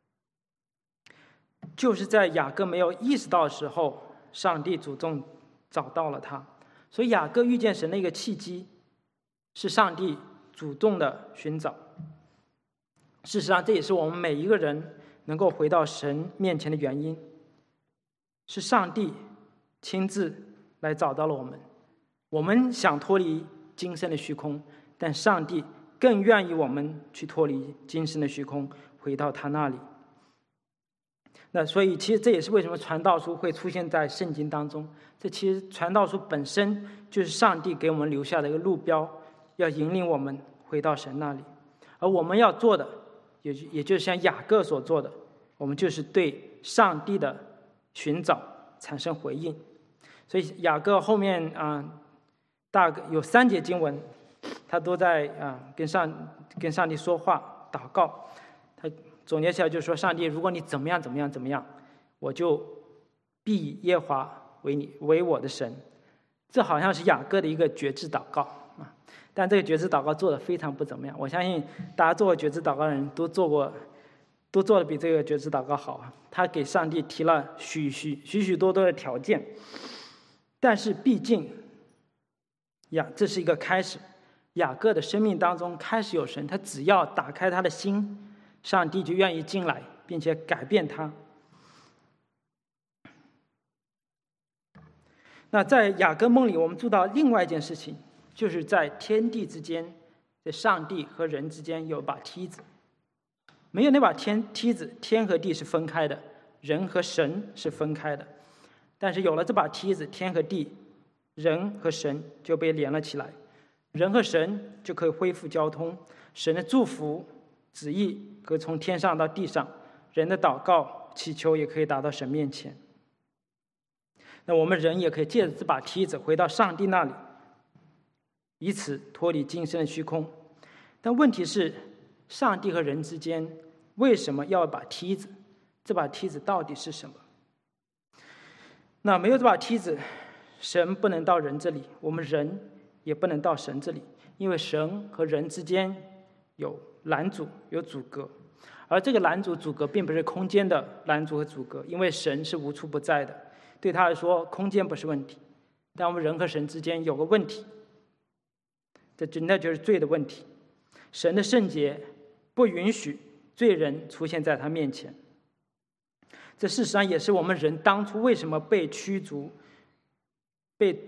就是在雅各没有意识到的时候，上帝主动找到了他。所以雅各遇见神的一个契机，是上帝主动的寻找。事实上，这也是我们每一个人能够回到神面前的原因，是上帝亲自来找到了我们。我们想脱离今生的虚空，但上帝更愿意我们去脱离今生的虚空，回到他那里。那所以其实这也是为什么传道书会出现在圣经当中。这其实传道书本身就是上帝给我们留下的一个路标，要引领我们回到神那里。而我们要做的，也就是像雅各所做的，我们就是对上帝的寻找产生回应。所以雅各后面大概有3节经文，他都在跟上帝说话祷告。他总结起来就是说：上帝，如果你怎么样，我就必以耶和华为我的神。这好像是雅各的一个决志祷告但这个决志祷告做得非常不怎么样。我相信大家做过决志祷告的人都做的比这个决志祷告好。他给上帝提了许多的条件，但是毕竟这是一个开始。 雅各的生命当中开始有神，他只要打开他的心，上帝就愿意进来，并且改变他。那在雅各梦里，我们做到另外一件事情，就是在天地之间，在上帝和人之间有把梯子。没有那把梯子，天和地是分开的，人和神是分开的。但是有了这把梯子，天和地，人和神就被连了起来，人和神就可以恢复交通，神的祝福旨意可以从天上到地上，人的祷告祈求也可以达到神面前。那我们人也可以借着这把梯子回到上帝那里，以此脱离今生的虚空。但问题是，上帝和人之间为什么要有把梯子？这把梯子到底是什么？那没有这把梯子，神不能到人这里，我们人也不能到神这里，因为神和人之间有拦阻，有阻隔。而这个拦阻阻隔并不是空间的拦阻和阻隔，因为神是无处不在的，对他来说空间不是问题。但我们人和神之间有个问题，那就是罪的问题。神的圣洁不允许罪人出现在他面前。这事实上也是我们人当初为什么被驱逐、被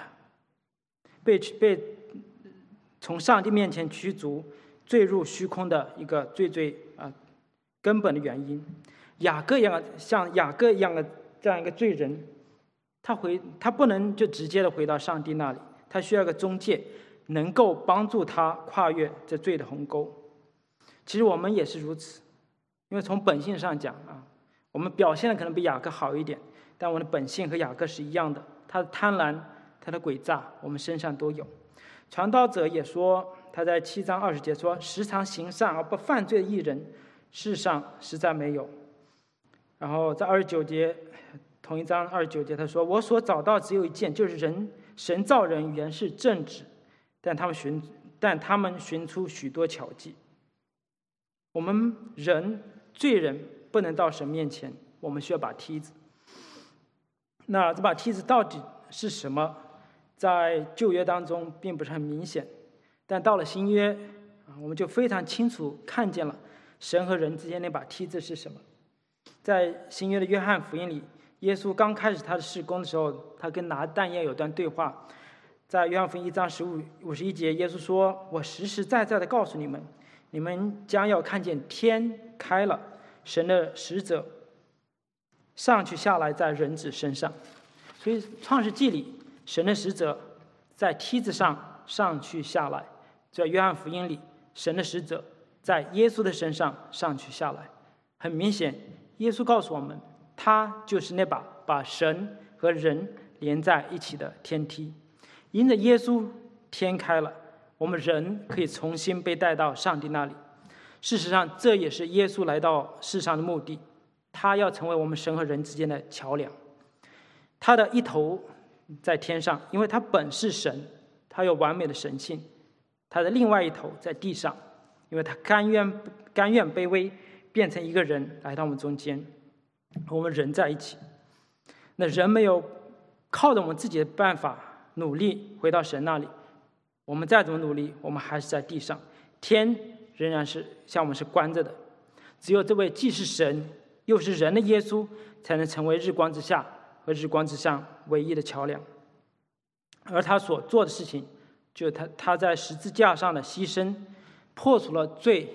从上帝面前驱逐、坠入虚空的一个最根本的原因。像雅各一样的这样一个罪人，他不能就直接的回到上帝那里，他需要一个中介，能够帮助他跨越这罪的鸿沟。其实我们也是如此，因为从本性上讲我们表现的可能比雅各好一点，但我们的本性和雅各是一样的，他的贪婪，他的诡诈，我们身上都有。传道者也说，他在7章20节说，时常行善而不犯罪的义人，世上实在没有。然后在29节，同一章29节他说，我所找到只有一件，就是神造人原是正直，但他们寻出许多巧计。我们罪人不能到神面前，我们需要把梯子。那这把梯子到底是什么？在旧约当中并不是很明显，但到了新约，我们就非常清楚看见了神和人之间那把梯子是什么。在新约的约翰福音里，耶稣刚开始他的事工的时候，他跟拿但业有段对话。在约翰福音1章51节，耶稣说，我实实在在的告诉你们，你们将要看见天开了，神的使者上去下来在人子身上。所以创世纪里，神的使者在梯子上上去下来，在约翰福音里，神的使者在耶稣的身上上去下来。很明显，耶稣告诉我们，他就是那把神和人连在一起的天梯。因着耶稣，天开了，我们人可以重新被带到上帝那里。事实上，这也是耶稣来到世上的目的，他要成为我们神和人之间的桥梁。他的一头在天上，因为他本是神，他有完美的神性；他的另外一头在地上，因为他甘愿卑微，变成一个人来到我们中间，和我们人在一起。那人没有靠着我们自己的办法努力回到神那里，我们再怎么努力，我们还是在地上，天仍然是向我们是关着的。只有这位既是神又是人的耶稣，才能成为日光之下和日光之上唯一的桥梁。而他所做的事情，就是他在十字架上的牺牲，破除了罪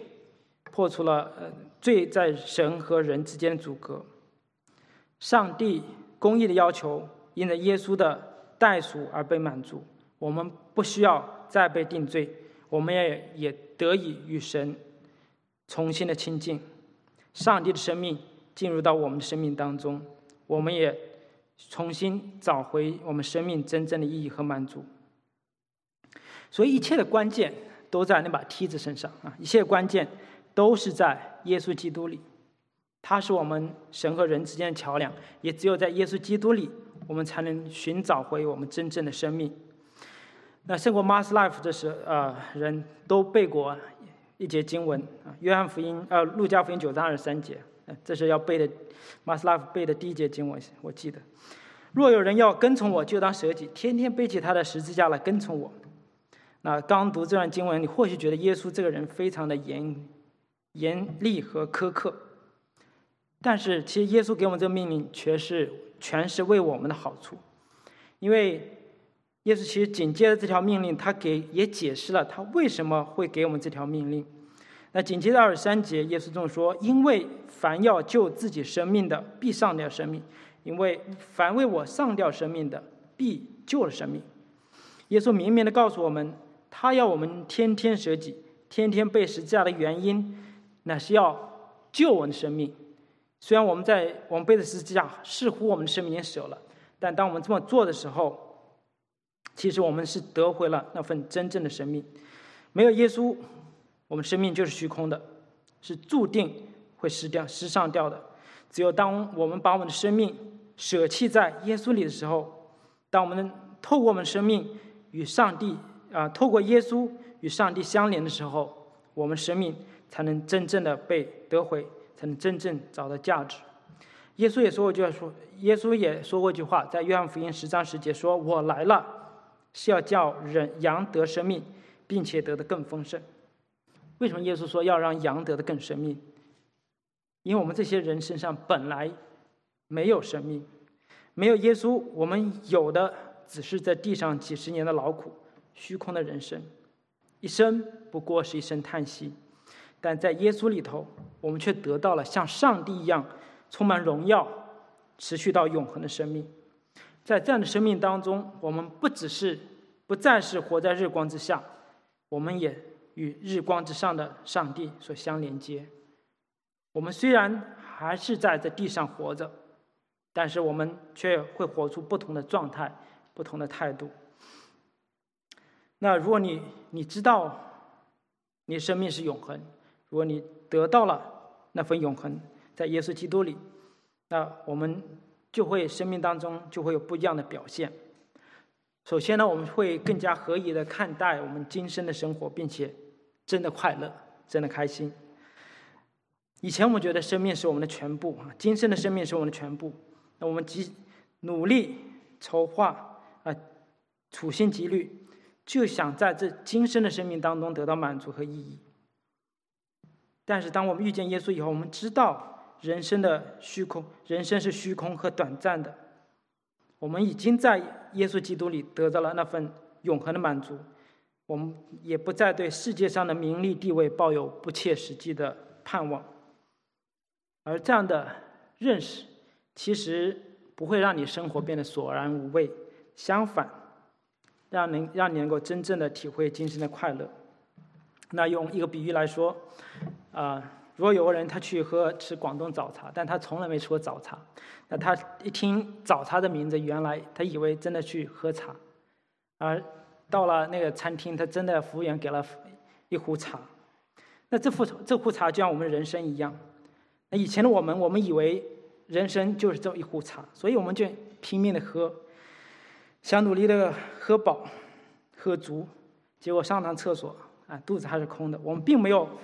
在神和人之间的阻隔。上帝公义的要求因着耶稣的代赎而被满足，我们不需要再被定罪，我们也得以与神重新的亲近。上帝的生命进入到我们的生命当中，我们也重新找回我们生命真正的意义和满足。所以一切的关键都在那把梯子身上一切的关键都是在耶稣基督里，他是我们神和人之间的桥梁，也只有在耶稣基督里，我们才能寻找回我们真正的生命。那胜过 Mars Life 的人都背过一节经文路加福音9章23节，这是要背的 Mars Life 背的第一节经文，我记得。若有人要跟从我，就当舍己，天天背起他的十字架来跟从我。 那刚读这段经文，你或许觉得耶稣这个人非常的严厉和苛刻，但是其实耶稣给我们这个命令全是为我们的好处，因为耶稣其实紧接着这条命令，他也解释了他为什么会给我们这条命令。那紧接着23节，耶稣这么说：因为凡要救自己生命的，必上吊生命；因为凡为我上吊生命的，必救了生命。耶稣明明的告诉我们，他要我们天天舍己，天天背十字架的原因，那是要救我们的生命。虽然我们背着十字架，似乎我们的生命也舍了，但当我们这么做的时候，其实我们是得回了那份真正的生命。没有耶稣，我们生命就是虚空的，是注定会失上吊的。只有当我们把我们的生命舍弃在耶稣里的时候，当我们透过我们的生命与上帝透过耶稣与上帝相连的时候，我们生命才能真正的被得回，才能真正找到价值。耶稣也说过一句话，在约翰福音10章10节说：我来了，是要叫羊得生命，并且得的更丰盛。为什么耶稣说要让羊得的更生命？因为我们这些人身上本来没有生命，没有耶稣，我们有的只是在地上几十年的劳苦，虚空的人生，一生不过是一声叹息。但在耶稣里头，我们却得到了像上帝一样充满荣耀、持续到永恒的生命。在这样的生命当中，我们不再是活在日光之下，我们也与日光之上的上帝所相连接。我们虽然还是在这地上活着，但是我们却会活出不同的状态、不同的态度。那如果你知道你的生命是永恒，如果你得到了那份永恒在耶稣基督里，那我们生命当中就会有不一样的表现。首先呢，我们会更加合宜的看待我们今生的生活，并且真的快乐，真的开心。以前我们觉得生命是我们的全部，今生的生命是我们的全部，那我们努力筹划处心积虑，就想在这今生的生命当中得到满足和意义。但是当我们遇见耶稣以后，我们知道人生是虚空和短暂的，我们已经在耶稣基督里得到了那份永恒的满足，我们也不再对世界上的名利地位抱有不切实际的盼望。而这样的认识其实不会让你生活变得索然无味，相反让你能够真正的体会今生的快乐。那用一个比喻来说，如果有个人他去吃广东早茶，但他从来没吃过早茶，那他一听早茶的名字，原来他以为真的去喝茶，而到了那个餐厅，他真的服务员给了一壶茶，那这壶茶就像我们人生一样。那以前的我们以为人生就是这一壶茶，所以我们就拼命的喝，想努力的喝饱喝足，结果上趟厕所肚子还是空的，我们并没有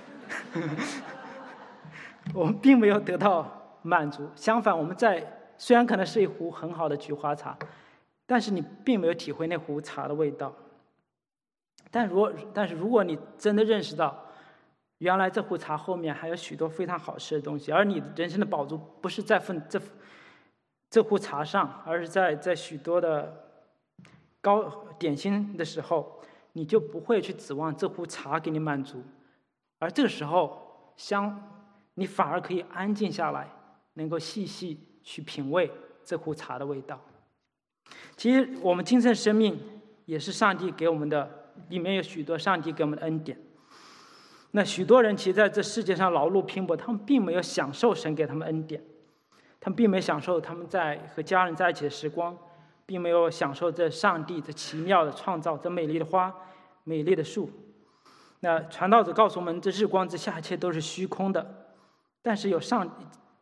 得到满足。相反，虽然可能是一壶很好的菊花茶，但是你并没有体会那壶茶的味道。但是如果你真的认识到，原来这壶茶后面还有许多非常好吃的东西，而你人生的饱足不是在这壶茶上，而是在许多的高点心的时候，你就不会去指望这壶茶给你满足，而这个时候你反而可以安静下来，能够细细去品味这壶茶的味道。其实我们今生生命也是上帝给我们的，里面有许多上帝给我们的恩典。那许多人其实在这世界上劳碌拼搏，他们并没有享受神给他们恩典，他们并没有享受他们在和家人在一起的时光，并没有享受这上帝这奇妙的创造，这美丽的花、美丽的树。那传道者告诉我们，这日光之下一切都是虚空的，但是有上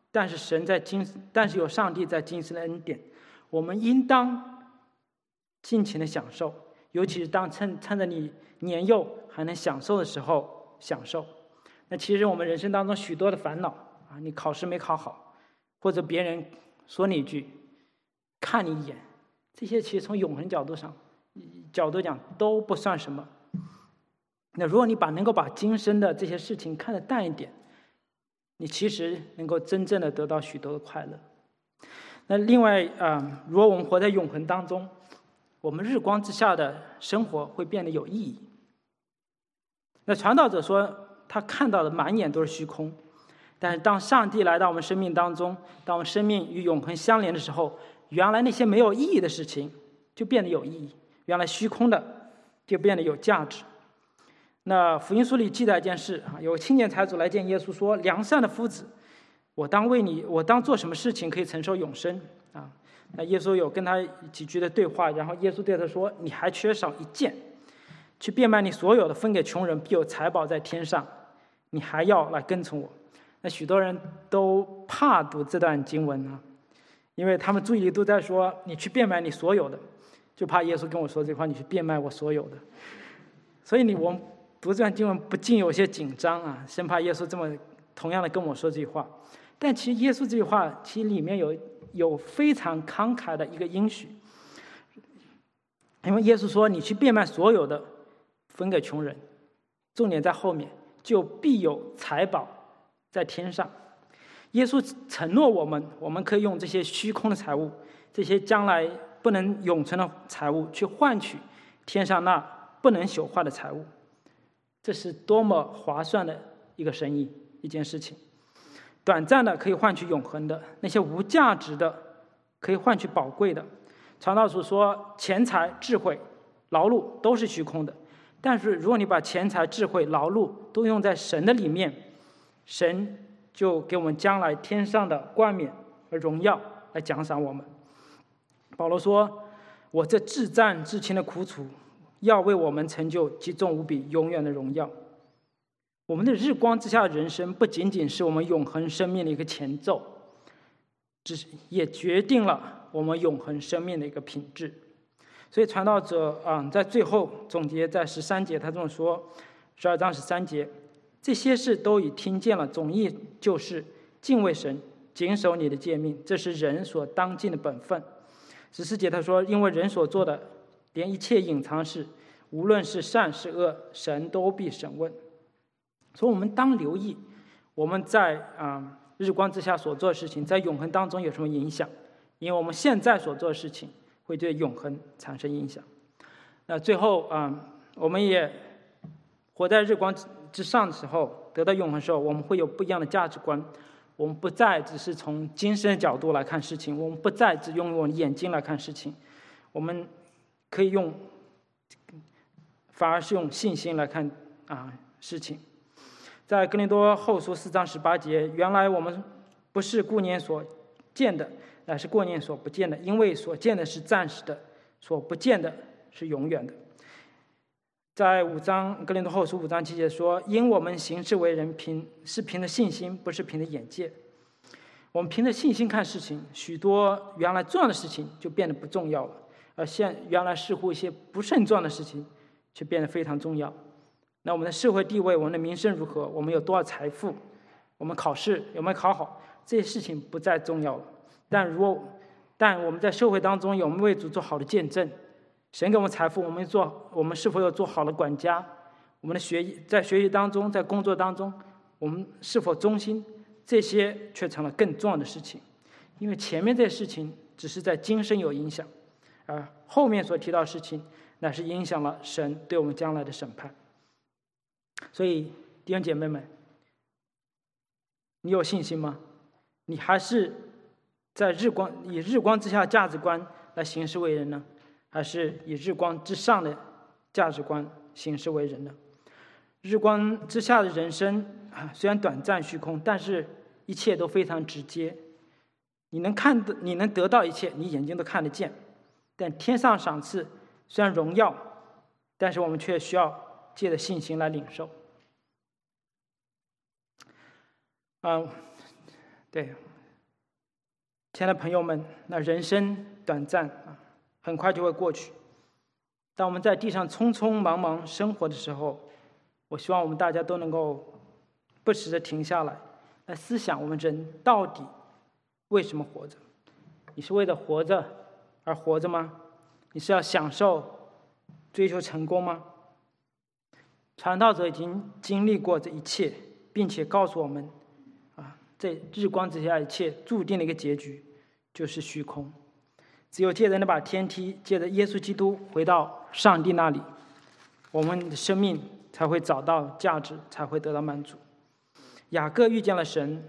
帝在今生的恩典，我们应当尽情的享受，尤其是当趁着你年幼还能享受的时候享受。那其实我们人生当中许多的烦恼你考试没考好，或者别人说你一句，看你一眼，这些其实从永恒角度讲都不算什么。 那如果你能够把今生的这些事情看得淡一点，你其实能够真正的得到许多的快乐。那另外如果我们活在永恒当中，我们日光之下的生活会变得有意义。那传道者说他看到的满眼都是虚空，但是当上帝来到我们生命当中，当我们生命与永恒相连的时候，原来那些没有意义的事情就变得有意义，原来虚空的就变得有价值。那福音书里记载一件事有青年财主来见耶稣说，良善的夫子，我当做什么事情可以承受永生那耶稣有跟他几句的对话，然后耶稣对他说，你还缺少一件，去变卖你所有的分给穷人，必有财宝在天上，你还要来跟从我。那许多人都怕读这段经文因为他们注意力都在说你去变卖你所有的，就怕耶稣跟我说这话，你去变卖我所有的。所以我们读这段经文不禁有些紧张生怕耶稣这么同样的跟我说这句话。但其实耶稣这句话其实里面有非常慷慨的一个应许，因为耶稣说你去变卖所有的分给穷人，重点在后面，就必有财宝在天上。耶稣承诺我们可以用这些虚空的财物，这些将来不能永存的财物，去换取天上那不能朽坏的财物。这是多么划算的一个生意，一件事情。短暂的可以换取永恒的，那些无价值的可以换取宝贵的。传道书说钱财智慧劳碌都是虚空的，但是如果你把钱财智慧劳碌都用在神的里面，神就给我们将来天上的冠冕和荣耀来奖赏我们。保罗说，我这至战至轻的苦楚要为我们成就极重无比永远的荣耀。我们的日光之下的人生不仅仅是我们永恒生命的一个前奏，也决定了我们永恒生命的一个品质。所以传道者在最后总结，在13节他这么说，12章13节，这些事都已听见了，总意就是敬畏神，谨守你的诫命，这是人所当尽的本分。14节他说，因为人所做的连一切隐藏事，无论是善是恶，神都必审问。所以我们当留意我们在日光之下所做的事情在永恒当中有什么影响，因为我们现在所做的事情会对永恒产生影响。那最后我们也活在日光之上的时候，得到永恒的时候，我们会有不一样的价值观。我们不再只是从今生的角度来看事情，我们不再只用我们的眼睛来看事情，我们可以反而是用信心来看事情。在哥林多后书4章18节，原来我们不是顾念所见的，乃是顾念所不见的，因为所见的是暂时的，所不见的是永远的。在哥林多后书5章7节说，因我们行事为人是凭着信心，不是凭着眼界。我们凭着信心看事情，许多原来重要的事情就变得不重要了，而原来似乎一些不甚重要的事情却变得非常重要。那我们的社会地位，我们的名声如何，我们有多少财富，我们考试有没有考好，这些事情不再重要了。但我们在社会当中有没有为主做好的见证，神给我们财富，我们是否有做好的管家，我们的在学习当中，在工作当中，我们是否忠心，这些却成了更重要的事情。因为前面这些事情只是在今生有影响，而后面所提到的事情乃是影响了神对我们将来的审判。所以弟兄姐妹们，你有信心吗？你还是在以日光之下的价值观来行事为人呢，还是以日光之上的价值观行事为人呢？日光之下的人生虽然短暂虚空，但是一切都非常直接。你能得到一切，你眼睛都看得见。但天上赏赐虽然荣耀，但是我们却需要借着信心来领受。对，亲爱的朋友们，那人生短暂很快就会过去。当我们在地上匆匆忙忙生活的时候，我希望我们大家都能够不时地停下来思想，我们人到底为什么活着？你是为了活着而活着吗？你是要享受、追求成功吗？ 传道者已经经历过这一切，并且告诉我们，在日光之下一切注定的一个结局就是虚空。只有借着那把天梯，借着耶稣基督回到上帝那里，我们的生命才会找到价值，才会得到满足。雅各遇见了神，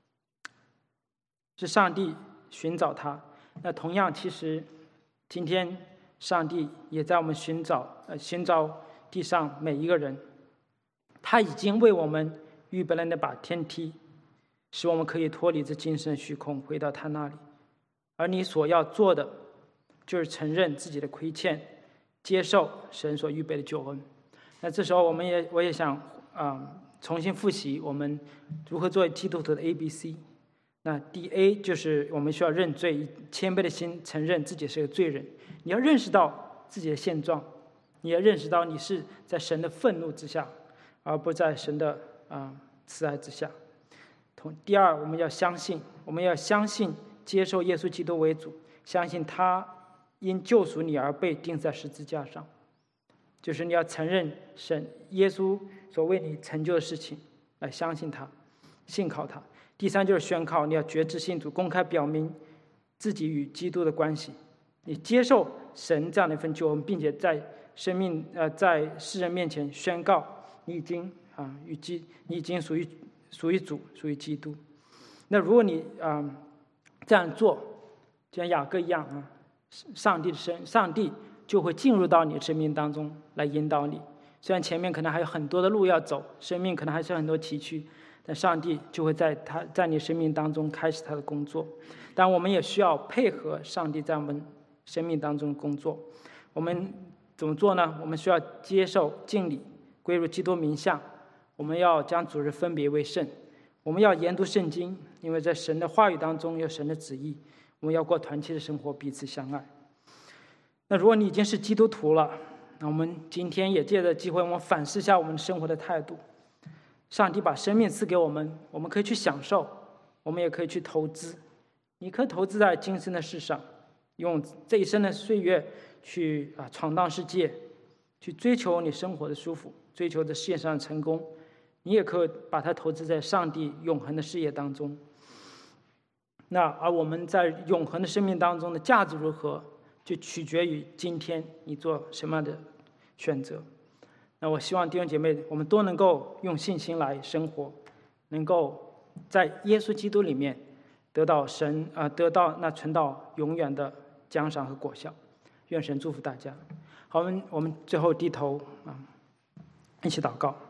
是上帝寻找他。那同样，其实今天上帝也在我们寻找地上每一个人。他已经为我们预备了那把天梯，使我们可以脱离这今生虚空，回到他那里。而你所要做的，就是承认自己的亏欠，接受神所预备的救恩。那这时候我也想重新复习我们如何做基督徒的 ABC。那第 A 就是我们需要认罪，以谦卑的心承认自己是个罪人。你要认识到自己的现状，你要认识到你是在神的愤怒之下，而不在神的慈爱之下。第二，我们要相信接受耶稣基督为主，相信他因救赎你而被钉在十字架上，就是你要承认神耶稣所为你成就的事情，来相信他，信靠他。第三就是宣告，你要决志信主，公开表明自己与基督的关系，你接受神这样的一份救恩，并且在在世人面前宣告你已经属于主，属于基督。那如果你这样做，就像雅各一样上帝就会进入到你的生命当中来引导你。虽然前面可能还有很多的路要走，生命可能还是有很多崎岖，但上帝就会在你生命当中开始他的工作。但我们也需要配合上帝在我们生命当中的工作。我们怎么做呢？我们需要接受敬礼，归入基督名下。我们要将主日分别为圣。我们要研读圣经，因为在神的话语当中有神的旨意。我们要过团契的生活，彼此相爱。那如果你已经是基督徒了，那我们今天也借着机会，我们反思一下我们生活的态度。上帝把生命赐给我们，我们可以去享受，我们也可以去投资。你可以投资在今生的事上，用这一生的岁月去闯荡世界，去追求你生活的舒服，追求这事业上的成功。你也可以把它投资在上帝永恒的事业当中。而我们在永恒的生命当中的价值如何，就取决于今天你做什么样的选择。那我希望弟兄姐妹，我们都能够用信心来生活，能够在耶稣基督里面得到那存到永远的奖赏和果效。愿神祝福大家。好，我们最后低头一起祷告。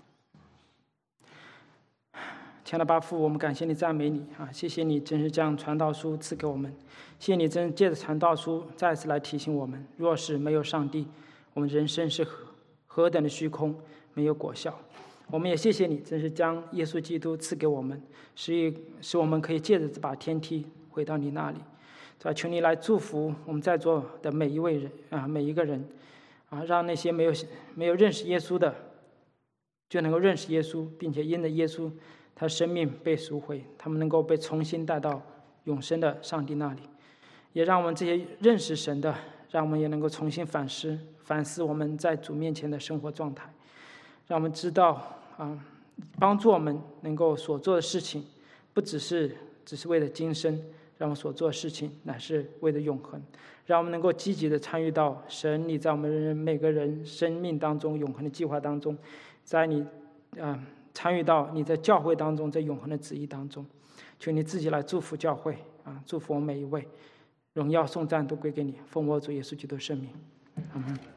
亲爱的爸父，我们感谢你，赞美你谢谢你真是将传道书赐给我们，谢谢你真借着传道书再次来提醒我们，若是没有上帝，我们人生是何等的虚空，没有果效。我们也谢谢你真是将耶稣基督赐给我们，使我们可以借着这把天梯回到你那里。求你来祝福我们在座的每一位人每一个人让那些没有认识耶稣的就能够认识耶稣，并且因着耶稣他生命被赎回，他们能够被重新带到永生的上帝那里。也让我们这些认识神的，让我们也能够重新反思我们在主面前的生活状态，让我们知道帮助我们能够所做的事情不只是为了今生，让我们所做的事情乃是为了永恒。让我们能够积极的参与到神你在我们每个人生命当中永恒的计划当中，在你参与到你在教会当中，在永恒的旨意当中。求你自己来祝福教会祝福我们每一位，荣耀颂赞都归给你，奉我主耶稣基督圣名，阿们。